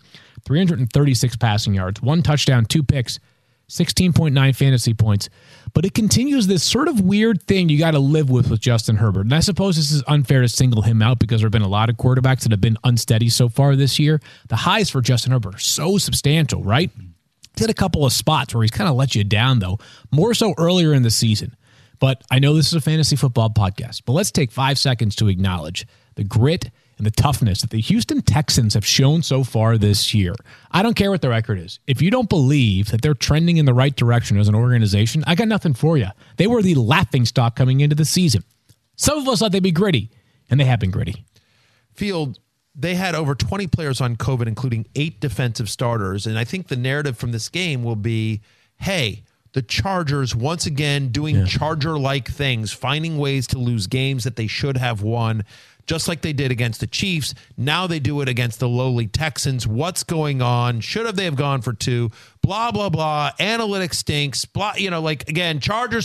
336 passing yards, 1 touchdown, 2 picks, 16.9 fantasy points. But it continues this sort of weird thing you got to live with Justin Herbert. And I suppose this is unfair to single him out because there have been a lot of quarterbacks that have been unsteady so far this year. The highs for Justin Herbert are so substantial, right? He's had a couple of spots where he's kind of let you down, though, more so earlier in the season. But I know this is a fantasy football podcast, but let's take 5 seconds to acknowledge the grit and the toughness that the Houston Texans have shown so far this year. I don't care what the record is. If you don't believe that they're trending in the right direction as an organization, I got nothing for you. They were the laughingstock coming into the season. Some of us thought they'd be gritty, and they have been gritty. Field, they had over 20 players on COVID, including 8 defensive starters. And I think the narrative from this game will be, hey, the Chargers once again doing Charger-like things, finding ways to lose games that they should have won, just like they did against the Chiefs. Now they do it against the lowly Texans. What's going on? Should they have gone for 2? Blah, blah, blah. Analytics stinks. Blah, again, Chargers.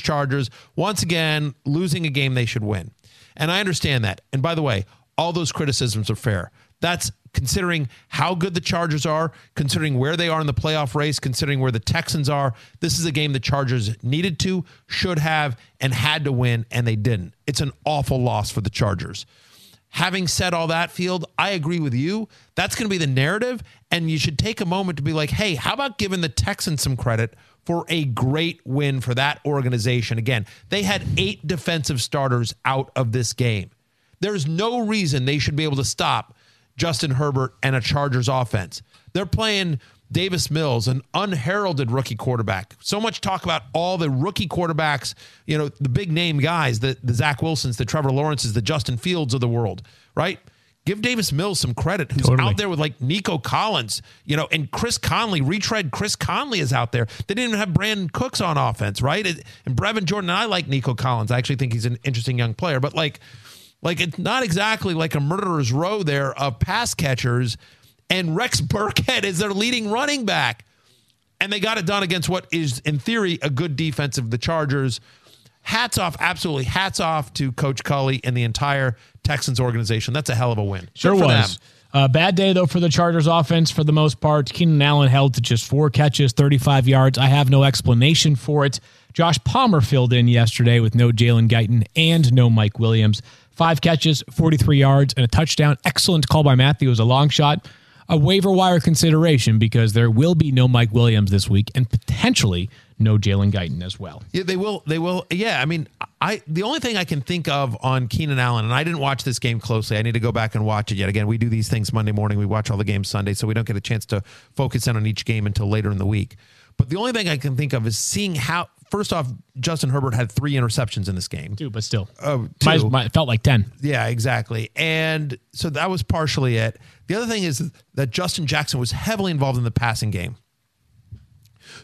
Once again, losing a game they should win. And I understand that. And by the way, all those criticisms are fair. That's considering how good the Chargers are, considering where they are in the playoff race, considering where the Texans are. This is a game the Chargers needed to, should have, and had to win, and they didn't. It's an awful loss for the Chargers. Having said all that, Field, I agree with you. That's going to be the narrative, and you should take a moment to be like, hey, how about giving the Texans some credit for a great win for that organization? Again, they had 8 defensive starters out of this game. There's no reason they should be able to stop Justin Herbert and a Chargers offense. They're playing Davis Mills, an unheralded rookie quarterback. So much talk about all the rookie quarterbacks, the big name guys, the Zach Wilsons, the Trevor Lawrences, the Justin Fields of the world, right? Give Davis Mills some credit, who's out there with like Nico Collins, and Chris Conley. Retread Chris Conley is out there. They didn't even have Brandon Cooks on offense, right? And Brevin Jordan, and I like Nico Collins. I actually think he's an interesting young player, but like it's not exactly like a murderer's row there of pass catchers, and Rex Burkhead is their leading running back. And they got it done against what is, in theory, a good defense of the Chargers. Hats off, absolutely hats off to Coach Culley and the entire Texans organization. That's a hell of a win. Sure was. Bad day, though, for the Chargers offense for the most part. Keenan Allen held to just 4 catches, 35 yards. I have no explanation for it. Josh Palmer filled in yesterday with no Jalen Guyton and no Mike Williams. 5 catches, 43 yards, and a touchdown. Excellent call by Matthew. It was a long shot. A waiver wire consideration because there will be no Mike Williams this week and potentially no Jalen Guyton as well. Yeah, they will. Yeah, I mean, the only thing I can think of on Keenan Allen, and I didn't watch this game closely. I need to go back and watch it yet. Again, we do these things Monday morning. We watch all the games Sunday, so we don't get a chance to focus in on each game until later in the week. But the only thing I can think of is seeing how, first off, Justin Herbert had 3 interceptions in this game. 2, but still. Oh, 2. It felt like 10. Yeah, exactly. And so that was partially it. The other thing is that Justin Jackson was heavily involved in the passing game.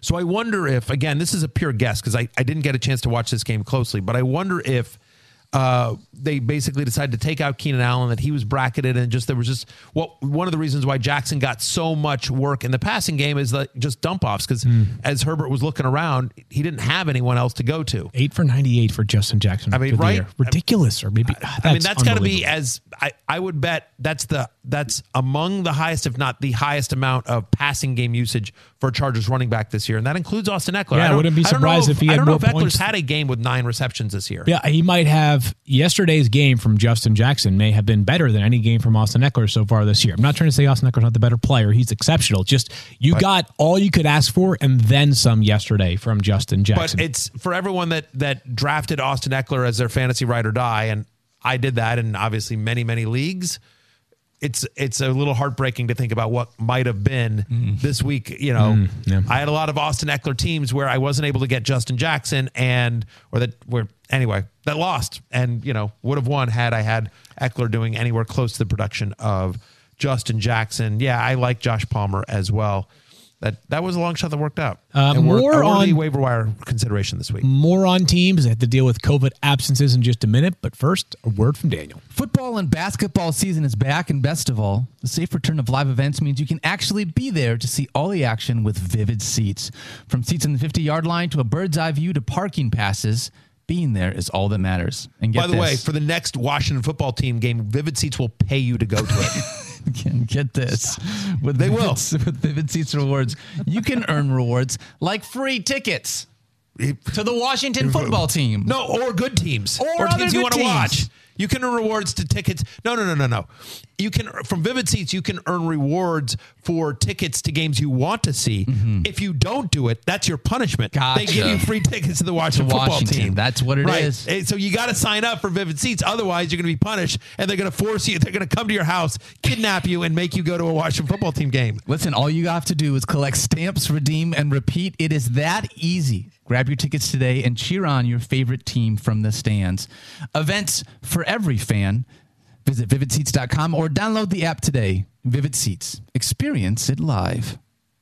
So I wonder if, again, this is a pure guess because I didn't get a chance to watch this game closely, but I wonder if they basically decided to take out Keenan Allen, that he was bracketed, and there was one of the reasons why Jackson got so much work in the passing game is that just dump offs, because as Herbert was looking around, he didn't have anyone else to go to. 8 for 98 for Justin Jackson. I mean, right? Ridiculous. Or maybe that's got to be I would bet that's among the highest, if not the highest amount of passing game usage for a Chargers running back this year, and that includes Austin Eckler. Yeah, I wouldn't be surprised if he had more I don't know if points. Eckler's had a game with 9 receptions this year. Yeah, he might have. Yesterday's game from Justin Jackson may have been better than any game from Austin Eckler so far this year. I'm not trying to say Austin Eckler's not the better player. He's exceptional. Just got all you could ask for and then some yesterday from Justin Jackson. But it's for everyone that drafted Austin Eckler as their fantasy ride or die, and I did that in obviously many, many leagues. It's a little heartbreaking to think about what might have been this week. I had a lot of Austin Eckler teams where I wasn't able to get Justin Jackson that lost, and would have won had I had Eckler doing anywhere close to the production of Justin Jackson. Yeah, I like Josh Palmer as well. That was a long shot that worked out. And more on the waiver wire consideration this week. More on teams that have to deal with COVID absences in just a minute. But first, a word from Daniel. Football and basketball season is back, and best of all, the safe return of live events means you can actually be there to see all the action with Vivid Seats. From seats in the 50-yard line to a bird's eye view to parking passes, being there is all that matters. And by the way, for the next Washington football team game, Vivid Seats will pay you to go to it. Get this. With Vivid Seats rewards, you can earn rewards like free tickets to the Washington football team. No, or good teams. Or teams you want to teams. watch. You can earn rewards to tickets. No. You can, from Vivid Seats, you can earn rewards for tickets to games you want to see. Mm-hmm. If you don't do it, that's your punishment. Gotcha. They give you free tickets to the Washington football team. That's what it is. So you got to sign up for Vivid Seats. Otherwise, you're going to be punished, and they're going to force you. They're going to come to your house, kidnap you, and make you go to a Washington football team game. Listen, all you have to do is collect stamps, redeem, and repeat. It is that easy. Grab your tickets today and cheer on your favorite team from the stands. Events for every fan. Visit VividSeats.com or download the app today. Vivid Seats. Experience it live.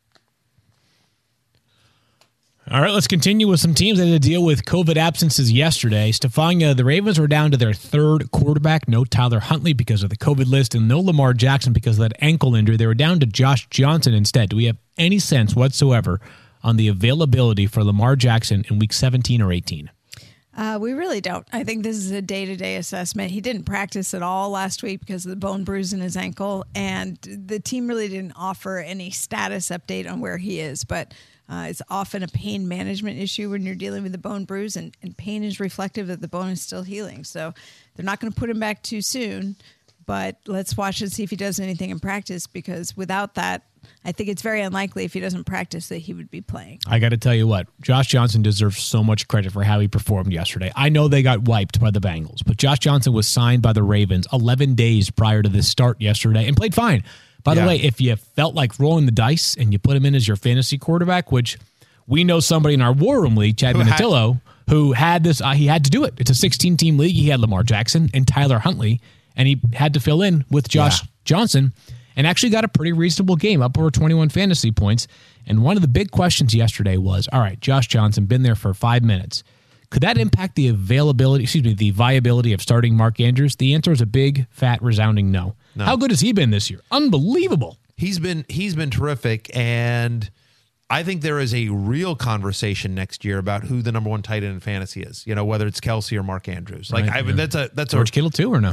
All right, let's continue with some teams that had to deal with COVID absences yesterday. Stefania, the Ravens were down to their third quarterback. No Tyler Huntley because of the COVID list, and no Lamar Jackson because of that ankle injury. They were down to Josh Johnson instead. Do we have any sense whatsoever on the availability for Lamar Jackson in week 17 or 18? We really don't. I think this is a day-to-day assessment. He didn't practice at all last week because of the bone bruise in his ankle, and the team really didn't offer any status update on where he is. But it's often a pain management issue when you're dealing with a bone bruise, and pain is reflective that the bone is still healing. So they're not going to put him back too soon, but let's watch and see if he does anything in practice, because without that, I think it's very unlikely if he doesn't practice that he would be playing. I got to tell you what, Josh Johnson deserves so much credit for how he performed yesterday. I know they got wiped by the Bengals, but Josh Johnson was signed by the Ravens 11 days prior to this start yesterday and played fine. By the way, if you felt like rolling the dice and you put him in as your fantasy quarterback, which we know somebody in our War Room League, Chad Minatillo, who had this, he had to do it. It's a 16-team league. He had Lamar Jackson and Tyler Huntley, and he had to fill in with Josh Johnson, and actually got a pretty reasonable game, up over 21 fantasy points. And one of the big questions yesterday was, all right, Josh Johnson, been there for 5 minutes. Could that impact the viability of starting Mark Andrews? The answer is a big, fat, resounding no. How good has he been this year? Unbelievable. He's been terrific, and I think there is a real conversation next year about who the number one tight end in fantasy is. Whether it's Kelsey or Mark Andrews. That's George Kittle too, or no?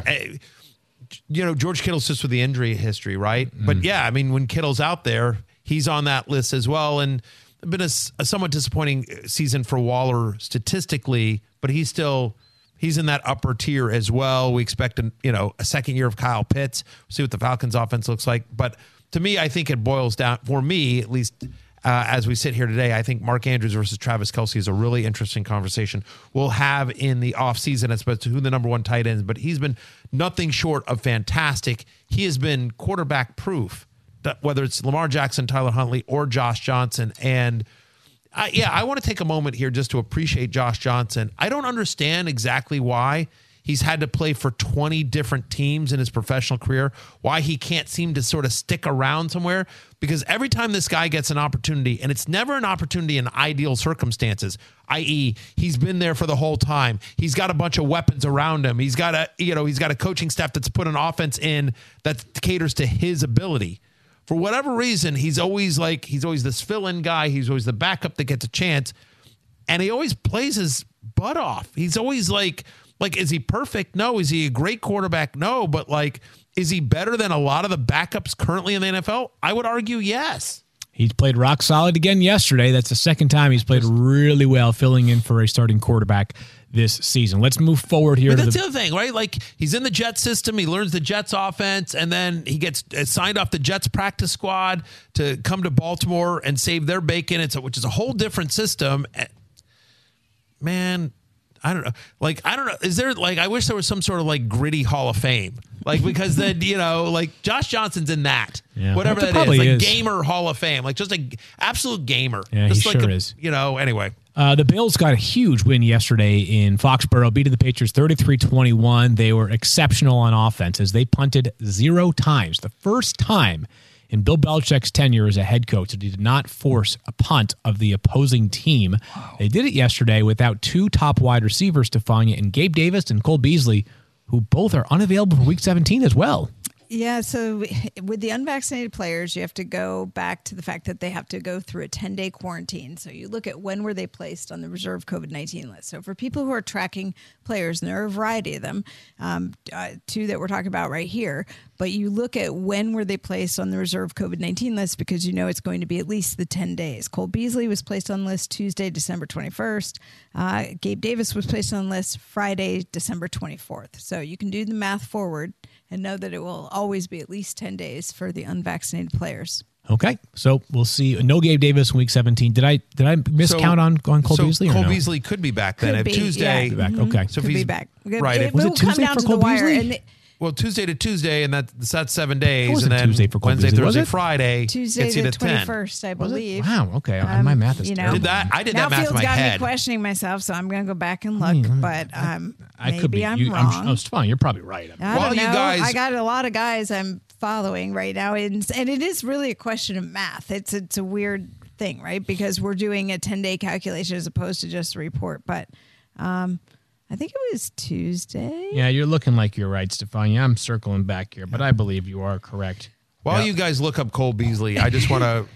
George Kittle's just with the injury history, right? But yeah, when Kittle's out there, he's on that list as well. And been a somewhat disappointing season for Waller statistically, but he's in that upper tier as well. We expect a second year of Kyle Pitts. We'll see what the Falcons offense looks like. But to me, I think it boils down, for me at least, as we sit here today, I think Mark Andrews versus Travis Kelce is a really interesting conversation we'll have in the offseason as to who the number one tight end is. But he's been nothing short of fantastic. He has been quarterback proof, whether it's Lamar Jackson, Tyler Huntley, or Josh Johnson. And I want to take a moment here just to appreciate Josh Johnson. I don't understand exactly why he's had to play for 20 different teams in his professional career, why he can't seem to sort of stick around somewhere. Because every time this guy gets an opportunity, and it's never an opportunity in ideal circumstances, i.e., he's been there for the whole time. He's got a bunch of weapons around him. He's got a coaching staff that's put an offense in that caters to his ability. For whatever reason, he's always this fill-in guy. He's always the backup that gets a chance. And he always plays his butt off. He's always like, is he perfect? No. Is he a great quarterback? No. But is he better than a lot of the backups currently in the NFL? I would argue yes. He's played rock solid again yesterday. That's the second time he's played really well, filling in for a starting quarterback this season. Let's move forward here. But that's the other thing, right? He's in the Jets system. He learns the Jets offense, and then he gets signed off the Jets practice squad to come to Baltimore and save their bacon. Which is a whole different system. Man, I don't know. I don't know. Is there I wish there was some sort of gritty Hall of Fame. Because then, Josh Johnson's in that. Yeah. Whatever that is. Gamer Hall of Fame. Just an absolute gamer. Yeah, just he sure is. Anyway. The Bills got a huge win yesterday in Foxborough, beating the Patriots 33-21. They were exceptional on offense as they punted 0 times. The first time in Bill Belichick's tenure as a head coach that he did not force a punt of the opposing team. Wow. They did it yesterday without 2 top wide receivers, Stefania, and Gabe Davis and Cole Beasley, who both are unavailable for Week 17 as well. Yeah, so with the unvaccinated players, you have to go back to the fact that they have to go through a 10-day quarantine. So you look at when were they placed on the reserve COVID-19 list. So for people who are tracking players, and there are a variety of them, 2 that we're talking about right here, but you look at when were they placed on the reserve COVID-19 list because you know it's going to be at least the 10 days. Cole Beasley was placed on the list Tuesday, December 21st. Gabe Davis was placed on the list Friday, December 24th. So you can do the math forward and know that it will always be at least 10 days for the unvaccinated players. Okay, so we'll see. No Gabe Davis in Week 17. Did I miscount on Cole Beasley? Cole Beasley could be back then. Could be, Tuesday, yeah. back. Okay, so could if he's be back. Right, was it Tuesday for Cole Beasley? Well, Tuesday to Tuesday, and that's 7 days, wasn't and then Tuesday for Cole Wednesday, Beasley, was Thursday, it? Friday. Tuesday gets you the to 10. 21st, I believe. Wow. Okay, my math is terrible. I did now that math in Field's my got head. me questioning myself, so I'm going to go back and look. But I could be. I'm wrong. It's fine. You're probably right. I don't know. I got a lot of guys I'm following right now, and it is really a question of math. It's a weird thing, right? Because we're doing a 10-day calculation as opposed to just a report. But I think it was Tuesday. Yeah, you're looking like you're right, Stefania. I'm circling back here, but I believe you are correct. While you guys look up Cole Beasley, I just want to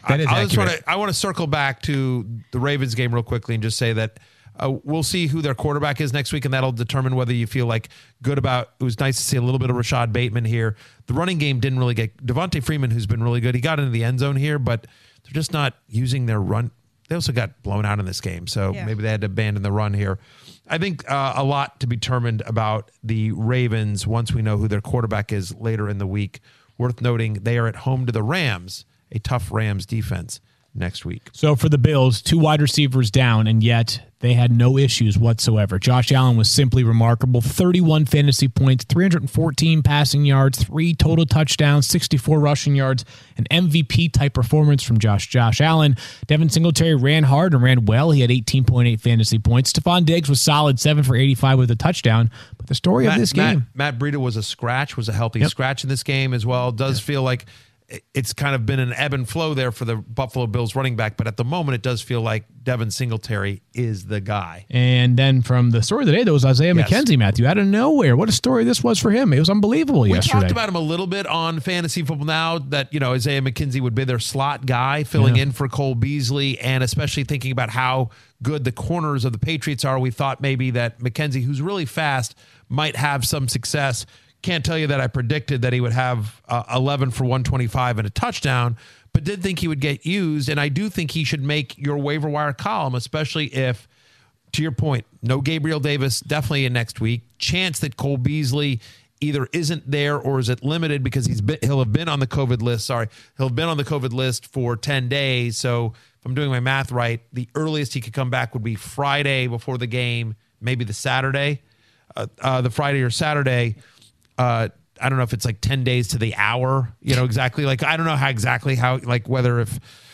I want to circle back to the Ravens game real quickly and just say that we'll see who their quarterback is next week, and that'll determine whether you feel good about. It was nice to see a little bit of Rashad Bateman here. The running game didn't really get Devontae Freeman, who's been really good. He got into the end zone here, but they're just not using their run. They also got blown out in this game, so maybe they had to abandon the run here. I think a lot to be determined about the Ravens once we know who their quarterback is later in the week. Worth noting, they are at home to the Rams, a tough Rams defense next week. So for the Bills, 2 wide receivers down, and yet they had no issues whatsoever. Josh Allen was simply remarkable. 31 fantasy points, 314 passing yards, 3 total touchdowns, 64 rushing yards, an MVP-type performance from Josh Allen. Devin Singletary ran hard and ran well. He had 18.8 fantasy points. Stephon Diggs was solid, 7 for 85 with a touchdown. But the story of this game... Matt Breida was a healthy scratch in this game as well. Does feel like it's kind of been an ebb and flow there for the Buffalo Bills running back, but at the moment it does feel like Devin Singletary is the guy. And then from the story of the day, there was Isaiah McKenzie, Matthew, out of nowhere. What a story this was for him. It was unbelievable yesterday. We talked about him a little bit on Fantasy Football Now that, Isaiah McKenzie would be their slot guy filling in for Cole Beasley, and especially thinking about how good the corners of the Patriots are. We thought maybe that McKenzie, who's really fast, might have some success. Can't tell you that I predicted that he would have 11 for 125 and a touchdown, but did think he would get used. And I do think he should make your waiver wire column, especially if, to your point, no Gabriel Davis, definitely in next week. Chance that Cole Beasley either isn't there or is it limited because he'll have been on the COVID list. He'll have been on the COVID list for 10 days. So if I'm doing my math right, the earliest he could come back would be Friday before the game, maybe the Saturday, the Friday or Saturday. I don't know if it's 10 days to the hour, exactly. I don't know whether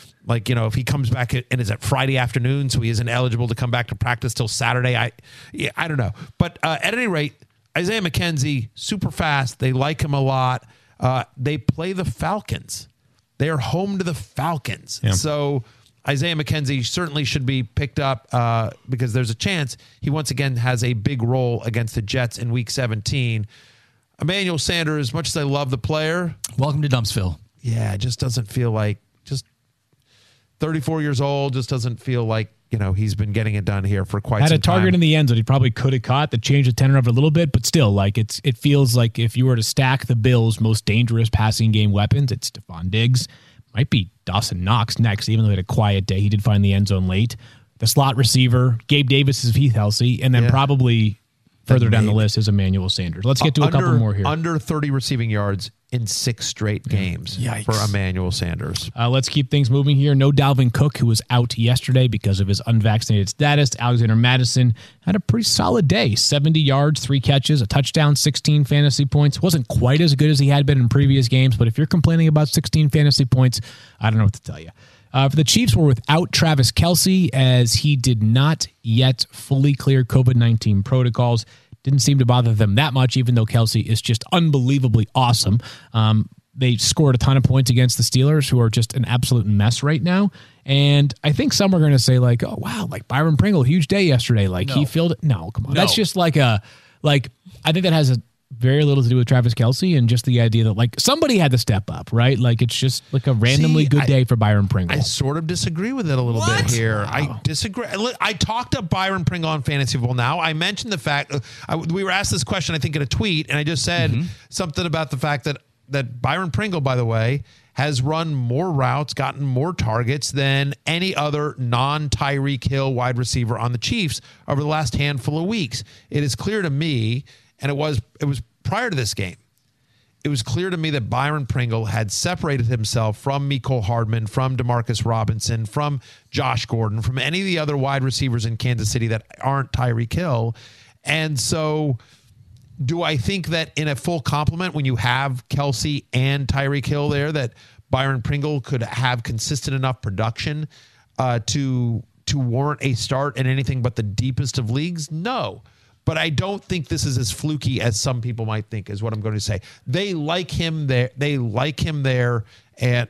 if he comes back and is at Friday afternoon, so he isn't eligible to come back to practice till Saturday. I don't know. But at any rate, Isaiah McKenzie, super fast. They like him a lot. They play the Falcons. They are home to the Falcons. Yeah. So Isaiah McKenzie certainly should be picked up because there's a chance he once again has a big role against the Jets in Week 17. Emmanuel Sanders, as much as I love the player, Welcome to Dumpsville. yeah, it just doesn't feel like, just 34 years old, just doesn't feel like, he's been getting it done here for quite some time. Had a target in the end zone he probably could have caught that changed the tenor of it a little bit, but still, like it feels like if you were to stack the Bills' most dangerous passing game weapons, it's Stephon Diggs. Might be Dawson Knox next, even though he had a quiet day. He did find the end zone late. The slot receiver, Gabe Davis if he's healthy, and then probably further down the list is Emmanuel Sanders. Let's get to a couple more here. Under 30 receiving yards in 6 straight games for Emmanuel Sanders. Let's keep things moving here. No Dalvin Cook, who was out yesterday because of his unvaccinated status. Alexander Mattison had a pretty solid day. 70 yards, 3 catches, a touchdown, 16 fantasy points. Wasn't quite as good as he had been in previous games, but if you're complaining about 16 fantasy points, I don't know what to tell you. For the Chiefs, we're without Travis Kelce as he did not yet fully clear COVID-19 protocols. Didn't seem to bother them that much, even though Kelce is just unbelievably awesome. They scored a ton of points against the Steelers, who are just an absolute mess right now. And I think some are going to say, like, oh, wow, like Byron Pringle, huge day yesterday. Like, he filled it. No, come on. No. That's just I think that has very little to do with Travis Kelce and just the idea that, like, somebody had to step up, right? Like, it's just like a randomly good day for Byron Pringle. I sort of disagree with it a little bit here. Wow. I disagree. I talked up Byron Pringle on Fantasy Football Now. I mentioned the fact we were asked this question, I think, in a tweet, and I just said something about the fact that Byron Pringle, by the way, has run more routes, gotten more targets than any other non-Tyreek Hill wide receiver on the Chiefs over the last handful of weeks. It is clear to me, and it was prior to this game, it was clear to me that Byron Pringle had separated himself from Mecole Hardman, from Demarcus Robinson, from Josh Gordon, from any of the other wide receivers in Kansas City that aren't Tyreek Hill. And so do I think that in a full complement, when you have Kelce and Tyreek Hill there, that Byron Pringle could have consistent enough production to warrant a start in anything but the deepest of leagues? No. But I don't think this is as fluky as some people might think, is what I'm going to say. They like him there. And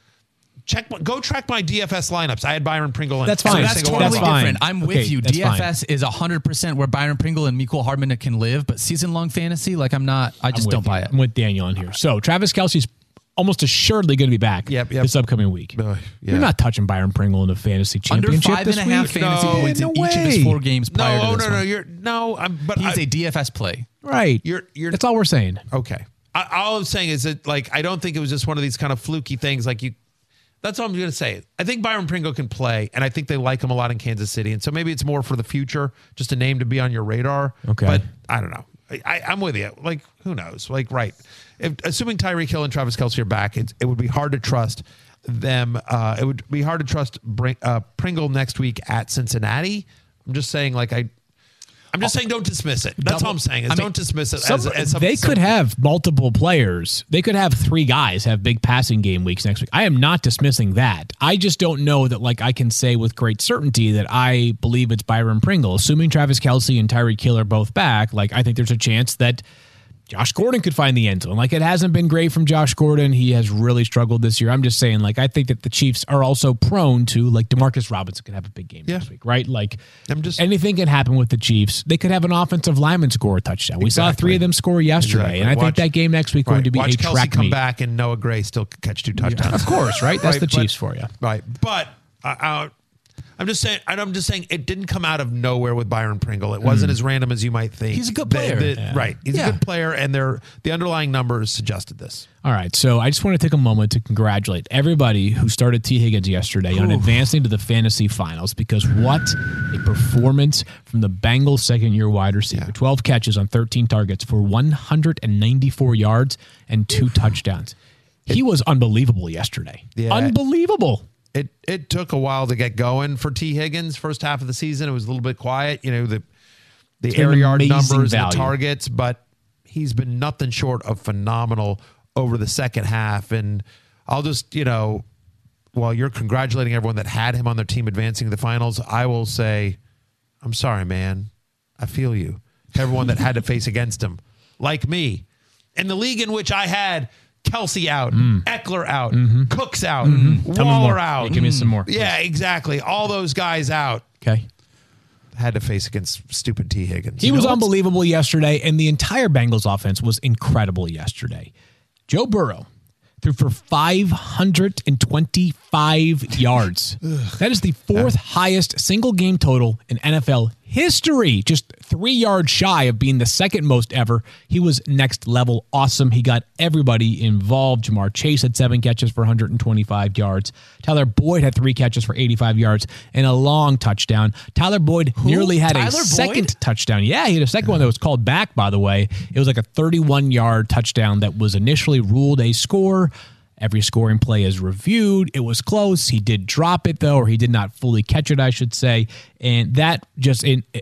go track my DFS lineups. I had Byron Pringle. That's fine. So that's totally That's fine. different. I'm with Okay, you. that's DFS is 100% where Byron Pringle and Mecole Hardman can live, but season-long fantasy, I just don't buy it. I'm with Daniel on here. So Travis Kelce's almost assuredly going to be back this upcoming week. You're not touching Byron Pringle in the fantasy championship Under 5.5 fantasy points in each of his 4 games prior to this one. But he's a DFS play. Right. You're That's all we're saying. okay. All I'm saying is that, like, I don't think it was just one of these kind of fluky things. That's all I'm going to say. I think Byron Pringle can play, and I think they like him a lot in Kansas City. And so maybe it's more for the future, just a name to be on your radar. Okay. But I don't know. I'm with you. Like, who knows? Like, right. Assuming Tyreek Hill and Travis Kelce are back, it would be hard to trust them. It would be hard to trust Pringle next week at Cincinnati. I'm just saying, I'm just saying don't dismiss it. That's all I'm saying. Don't dismiss it as they could have multiple players. They could have 3 guys have big passing game weeks next week. I am not dismissing that. I just don't know that I can say with great certainty that I believe it's Byron Pringle. Assuming Travis Kelce and Tyreek Hill are both back, I think there's a chance that Josh Gordon could find the end zone. It hasn't been great from Josh Gordon. He has really struggled this year. I'm just saying, I think that the Chiefs are also prone to, Demarcus Robinson could have a big game next week, right? Anything can happen with the Chiefs. They could have an offensive lineman score a touchdown. We saw 3 of them score yesterday, and I think that game next week going to be watch a Kelce track come meet. back and Noah Gray still catch 2 touchdowns. Of course, right? That's the Chiefs for you. Right. But I'm just saying it didn't come out of nowhere with Byron Pringle. It wasn't as random as you might think. He's a good player. Right. He's a good player, and the underlying numbers suggested this. All right, so I just want to take a moment to congratulate everybody who started T. Higgins yesterday on advancing to the fantasy finals, because what a performance from the Bengals' second-year wide receiver. 12 catches on 13 targets for 194 yards and 2 touchdowns. He was unbelievable yesterday. Yeah. Unbelievable. It took a while to get going for T. Higgins. First half of the season, it was a little bit quiet. The air yard numbers, the targets, but he's been nothing short of phenomenal over the second half. And I'll just, while you're congratulating everyone that had him on their team advancing to the finals, I will say, I'm sorry, man. I feel you. to everyone that had to face against him, like me. In the league in which I had Kelsey out, Eckler out, Cooks out, Tell me more. Waller out. Yeah, give me some more. Yeah, exactly. All those guys out. Okay. Had to face against stupid T. Higgins. He was unbelievable yesterday, and the entire Bengals offense was incredible yesterday. Joe Burrow threw for 525 yards. That is the fourth highest single game total in NFL history. Just 3 yards shy of being the second most ever. He was next level awesome. He got everybody involved. Jamar Chase had 7 catches for 125 yards. Tyler Boyd had 3 catches for 85 yards and a long touchdown. Tyler Boyd nearly had a second touchdown. Yeah, he had a second one that was called back, by the way. It was like a 31-yard touchdown that was initially ruled a score. Every scoring play is reviewed. It was close. He did drop it, though, or he did not fully catch it, I should say. And that just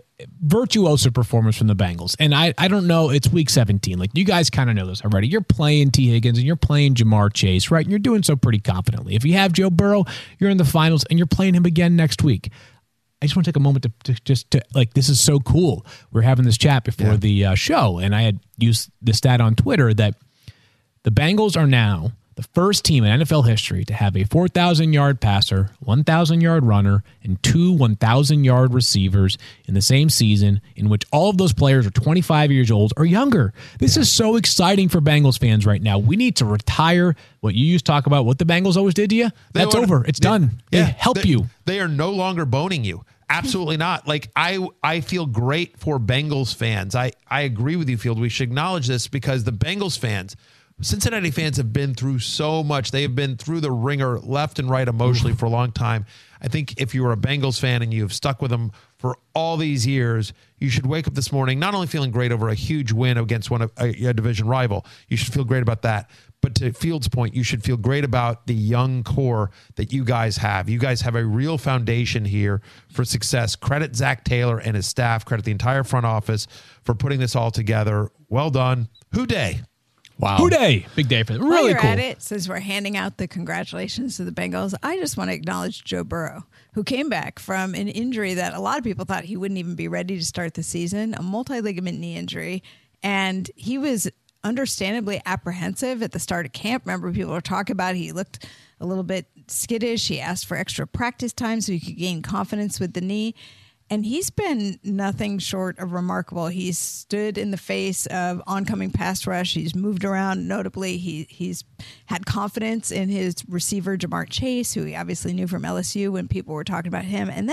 virtuoso performance from the Bengals. And I don't know. It's week 17. Like, you guys kind of know this already. You're playing T. Higgins and you're playing Jamar Chase, right? And you're doing so pretty confidently. If you have Joe Burrow, you're in the finals and you're playing him again next week. I just want to take a moment to this is so cool. We're having this chat before the show, and I had used the stat on Twitter that the Bengals are now the first team in NFL history to have a 4,000-yard passer, 1,000-yard runner, and 2 1,000-yard receivers in the same season, in which all of those players are 25 years old or younger. This is so exciting for Bengals fans right now. We need to retire what you used to talk about, what the Bengals always did to you. That's over. It's done. They help you. They are no longer boning you. Absolutely not. Like, I feel great for Bengals fans. I agree with you, Field. We should acknowledge this because the Bengals fans, Cincinnati fans, have been through so much. They have been through the ringer left and right emotionally for a long time. I think if you are a Bengals fan and you've stuck with them for all these years, you should wake up this morning not only feeling great over a huge win against a division rival. You should feel great about that. But to Field's point, you should feel great about the young core that you guys have. You guys have a real foundation here for success. Credit Zach Taylor and his staff. Credit the entire front office for putting this all together. Well done. Hoo-day. Wow. Hoo-day. Big day for them. Really While you're cool. at it, since we're handing out the congratulations to the Bengals, I just want to acknowledge Joe Burrow, who came back from an injury that a lot of people thought he wouldn't even be ready to start the season, a multi-ligament knee injury. And he was understandably apprehensive at the start of camp. Remember, people were talking about he looked a little bit skittish. He asked for extra practice time so he could gain confidence with the knee. And he's been nothing short of remarkable. He's stood in the face of oncoming pass rush. He's moved around. Notably, he's had confidence in his receiver, Jamar Chase, who he obviously knew from LSU when people were talking about him. And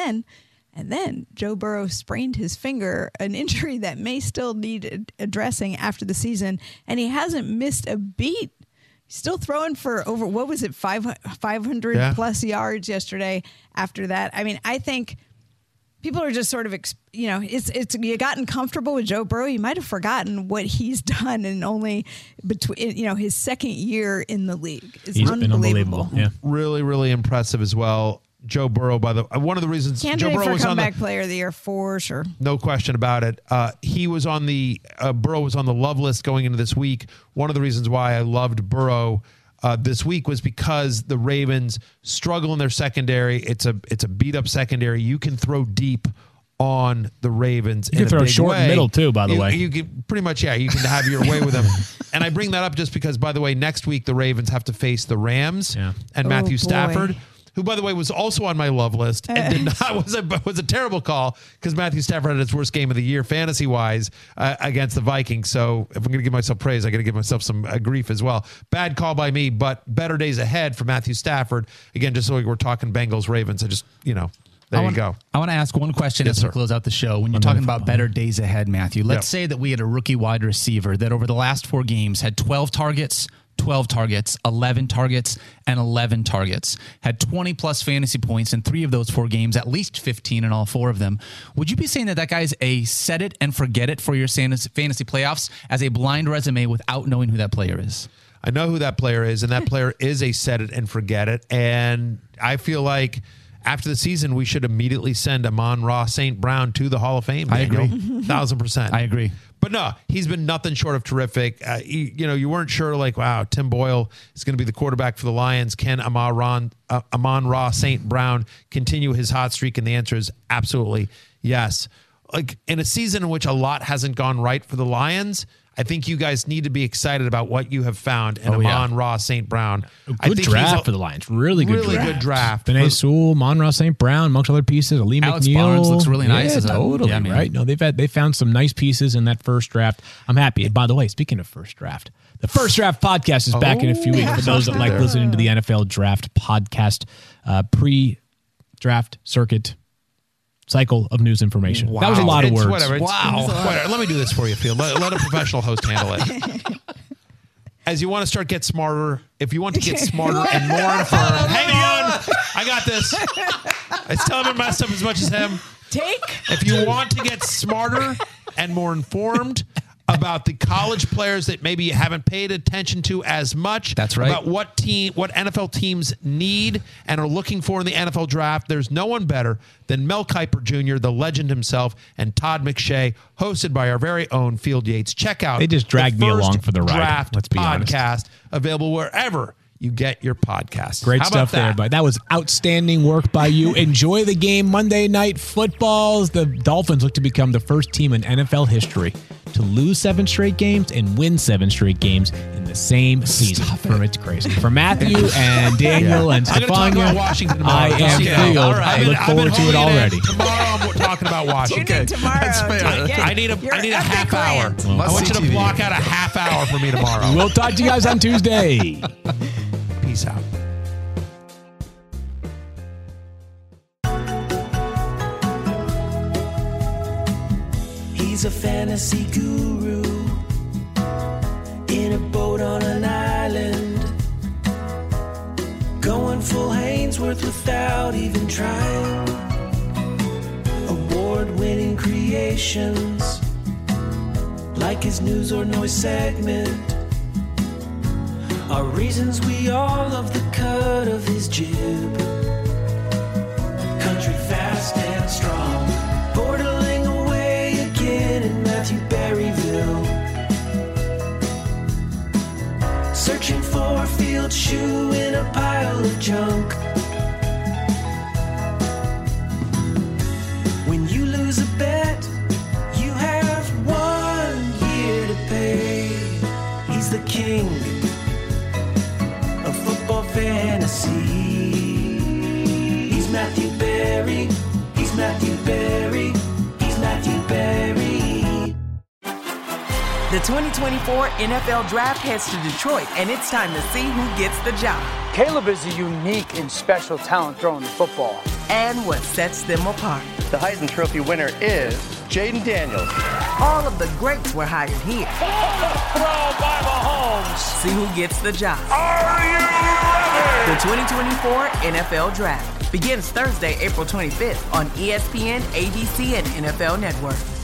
then Joe Burrow sprained his finger, an injury that may still need addressing after the season. And he hasn't missed a beat. He's still throwing for over, 500 plus yards yesterday after that. I mean, I think people are just sort of, it's you gotten comfortable with Joe Burrow. You might have forgotten what he's done in only between, his second year in the league. It's He's been unbelievable. Yeah. Really, really impressive as well. Joe Burrow, one of the reasons Candidate Joe Burrow for was on comeback player of the year for sure. No question about it. He was on Burrow was on the love list going into this week. One of the reasons why I loved Burrow this week was because the Ravens struggle in their secondary. It's a beat up secondary. You can throw deep on the Ravens. You can throw short and middle too, by the way. You can pretty much, you can have your way with them. And I bring that up just because, by the way, next week the Ravens have to face the Rams and Matthew Stafford, who, by the way, was also on my love list and did not was a terrible call because Matthew Stafford had his worst game of the year fantasy wise against the Vikings. So if I'm going to give myself praise, I got to give myself some grief as well. Bad call by me, but better days ahead for Matthew Stafford. Again, just so we're talking Bengals Ravens, I just there you go. I want to ask one question as we close out the show. When you're talking about better days ahead, Matthew, let's say that we had a rookie wide receiver that over the last 4 games had 12 targets, 11 targets, and 11 targets, had 20 plus fantasy points in 3 of those 4 games, at least 15 in all 4 of them. Would you be saying that guy's a set it and forget it for your fantasy playoffs as a blind resume without knowing who that player is? I know who that player is, and that player is a set it and forget it. And I feel like after the season, we should immediately send Amon-Ra St. Brown to the Hall of Fame. Daniel. I agree. 1,000%. I agree. But no, he's been nothing short of terrific. You weren't sure, like, wow, Tim Boyle is going to be the quarterback for the Lions. Can Amon-Ra St. Brown continue his hot streak? And the answer is absolutely yes. like in a season in which a lot hasn't gone right for the Lions, I think you guys need to be excited about what you have found in Amon-Ra St. Brown. Good draft for the Lions. Really good draft. Benet Sewell, Amon-Ra St. Brown, amongst other pieces. Ali Alex McNeil. Barnes looks really nice. Yeah, totally. Yeah, man. Right? No, they found some nice pieces in that first draft. I'm happy. And by the way, speaking of first draft, the First Draft podcast is back in a few weeks for those that like listening to the NFL Draft podcast, pre-draft circuit cycle of news information. Wow. That was a lot of words. Whatever. Wow. Whatever. Let me do this for you, Field. Let a professional host handle it. As you want to start get smarter, if you want to get smarter and more informed, hang on. I got this. I still haven't messed up as much as him. If you want to get smarter and more informed about the college players that maybe you haven't paid attention to as much. That's right. About what NFL teams need and are looking for in the NFL draft. There's no one better than Mel Kiper Jr., the legend himself, and Todd McShay, hosted by our very own Field Yates. Check out They just dragged me along for the ride. Draft Let's be honest. podcast available wherever you get your podcasts. Great How stuff about that? there, but that was outstanding work by you. Enjoy the game. Monday Night Footballs. The Dolphins look to become the first team in NFL history to lose 7 straight games and win 7 straight games in the same season. It's crazy. For Matthew and Daniel and I'm going to talk Stefania, about Washington tomorrow. I am Okay. Field. All right. I look forward to it already. Tomorrow I'm talking about Washington. Tune in tomorrow. That's fair. to get I need a your half epic hour. rant. I want you to TV. block out a half hour for me tomorrow. We'll talk to you guys on Tuesday. Peace out. He's a fantasy guru in a boat on an island, going full Hainsworth without even trying. Award-winning creations like his news or noise segment are reasons we all love the cut of his jib. Country fast and strong, borderline away again in Matthew Berryville. Searching for a field shoe in a pile of junk. When you lose a bet, you have 1 year to pay. He's the king of football fantasy. He's Matthew Berry. He's Matthew Berry. He's Matthew Berry. The 2024 NFL Draft heads to Detroit, and it's time to see who gets the job Caleb is a unique and special talent throwing the football. and what sets them apart. The Heisman Trophy winner is Jaden Daniels. All of the greats were hired here. Throw by Mahomes. See who gets the job. Are you ready? The 2024 NFL Draft begins Thursday, April 25th on ESPN, ABC, and NFL Network.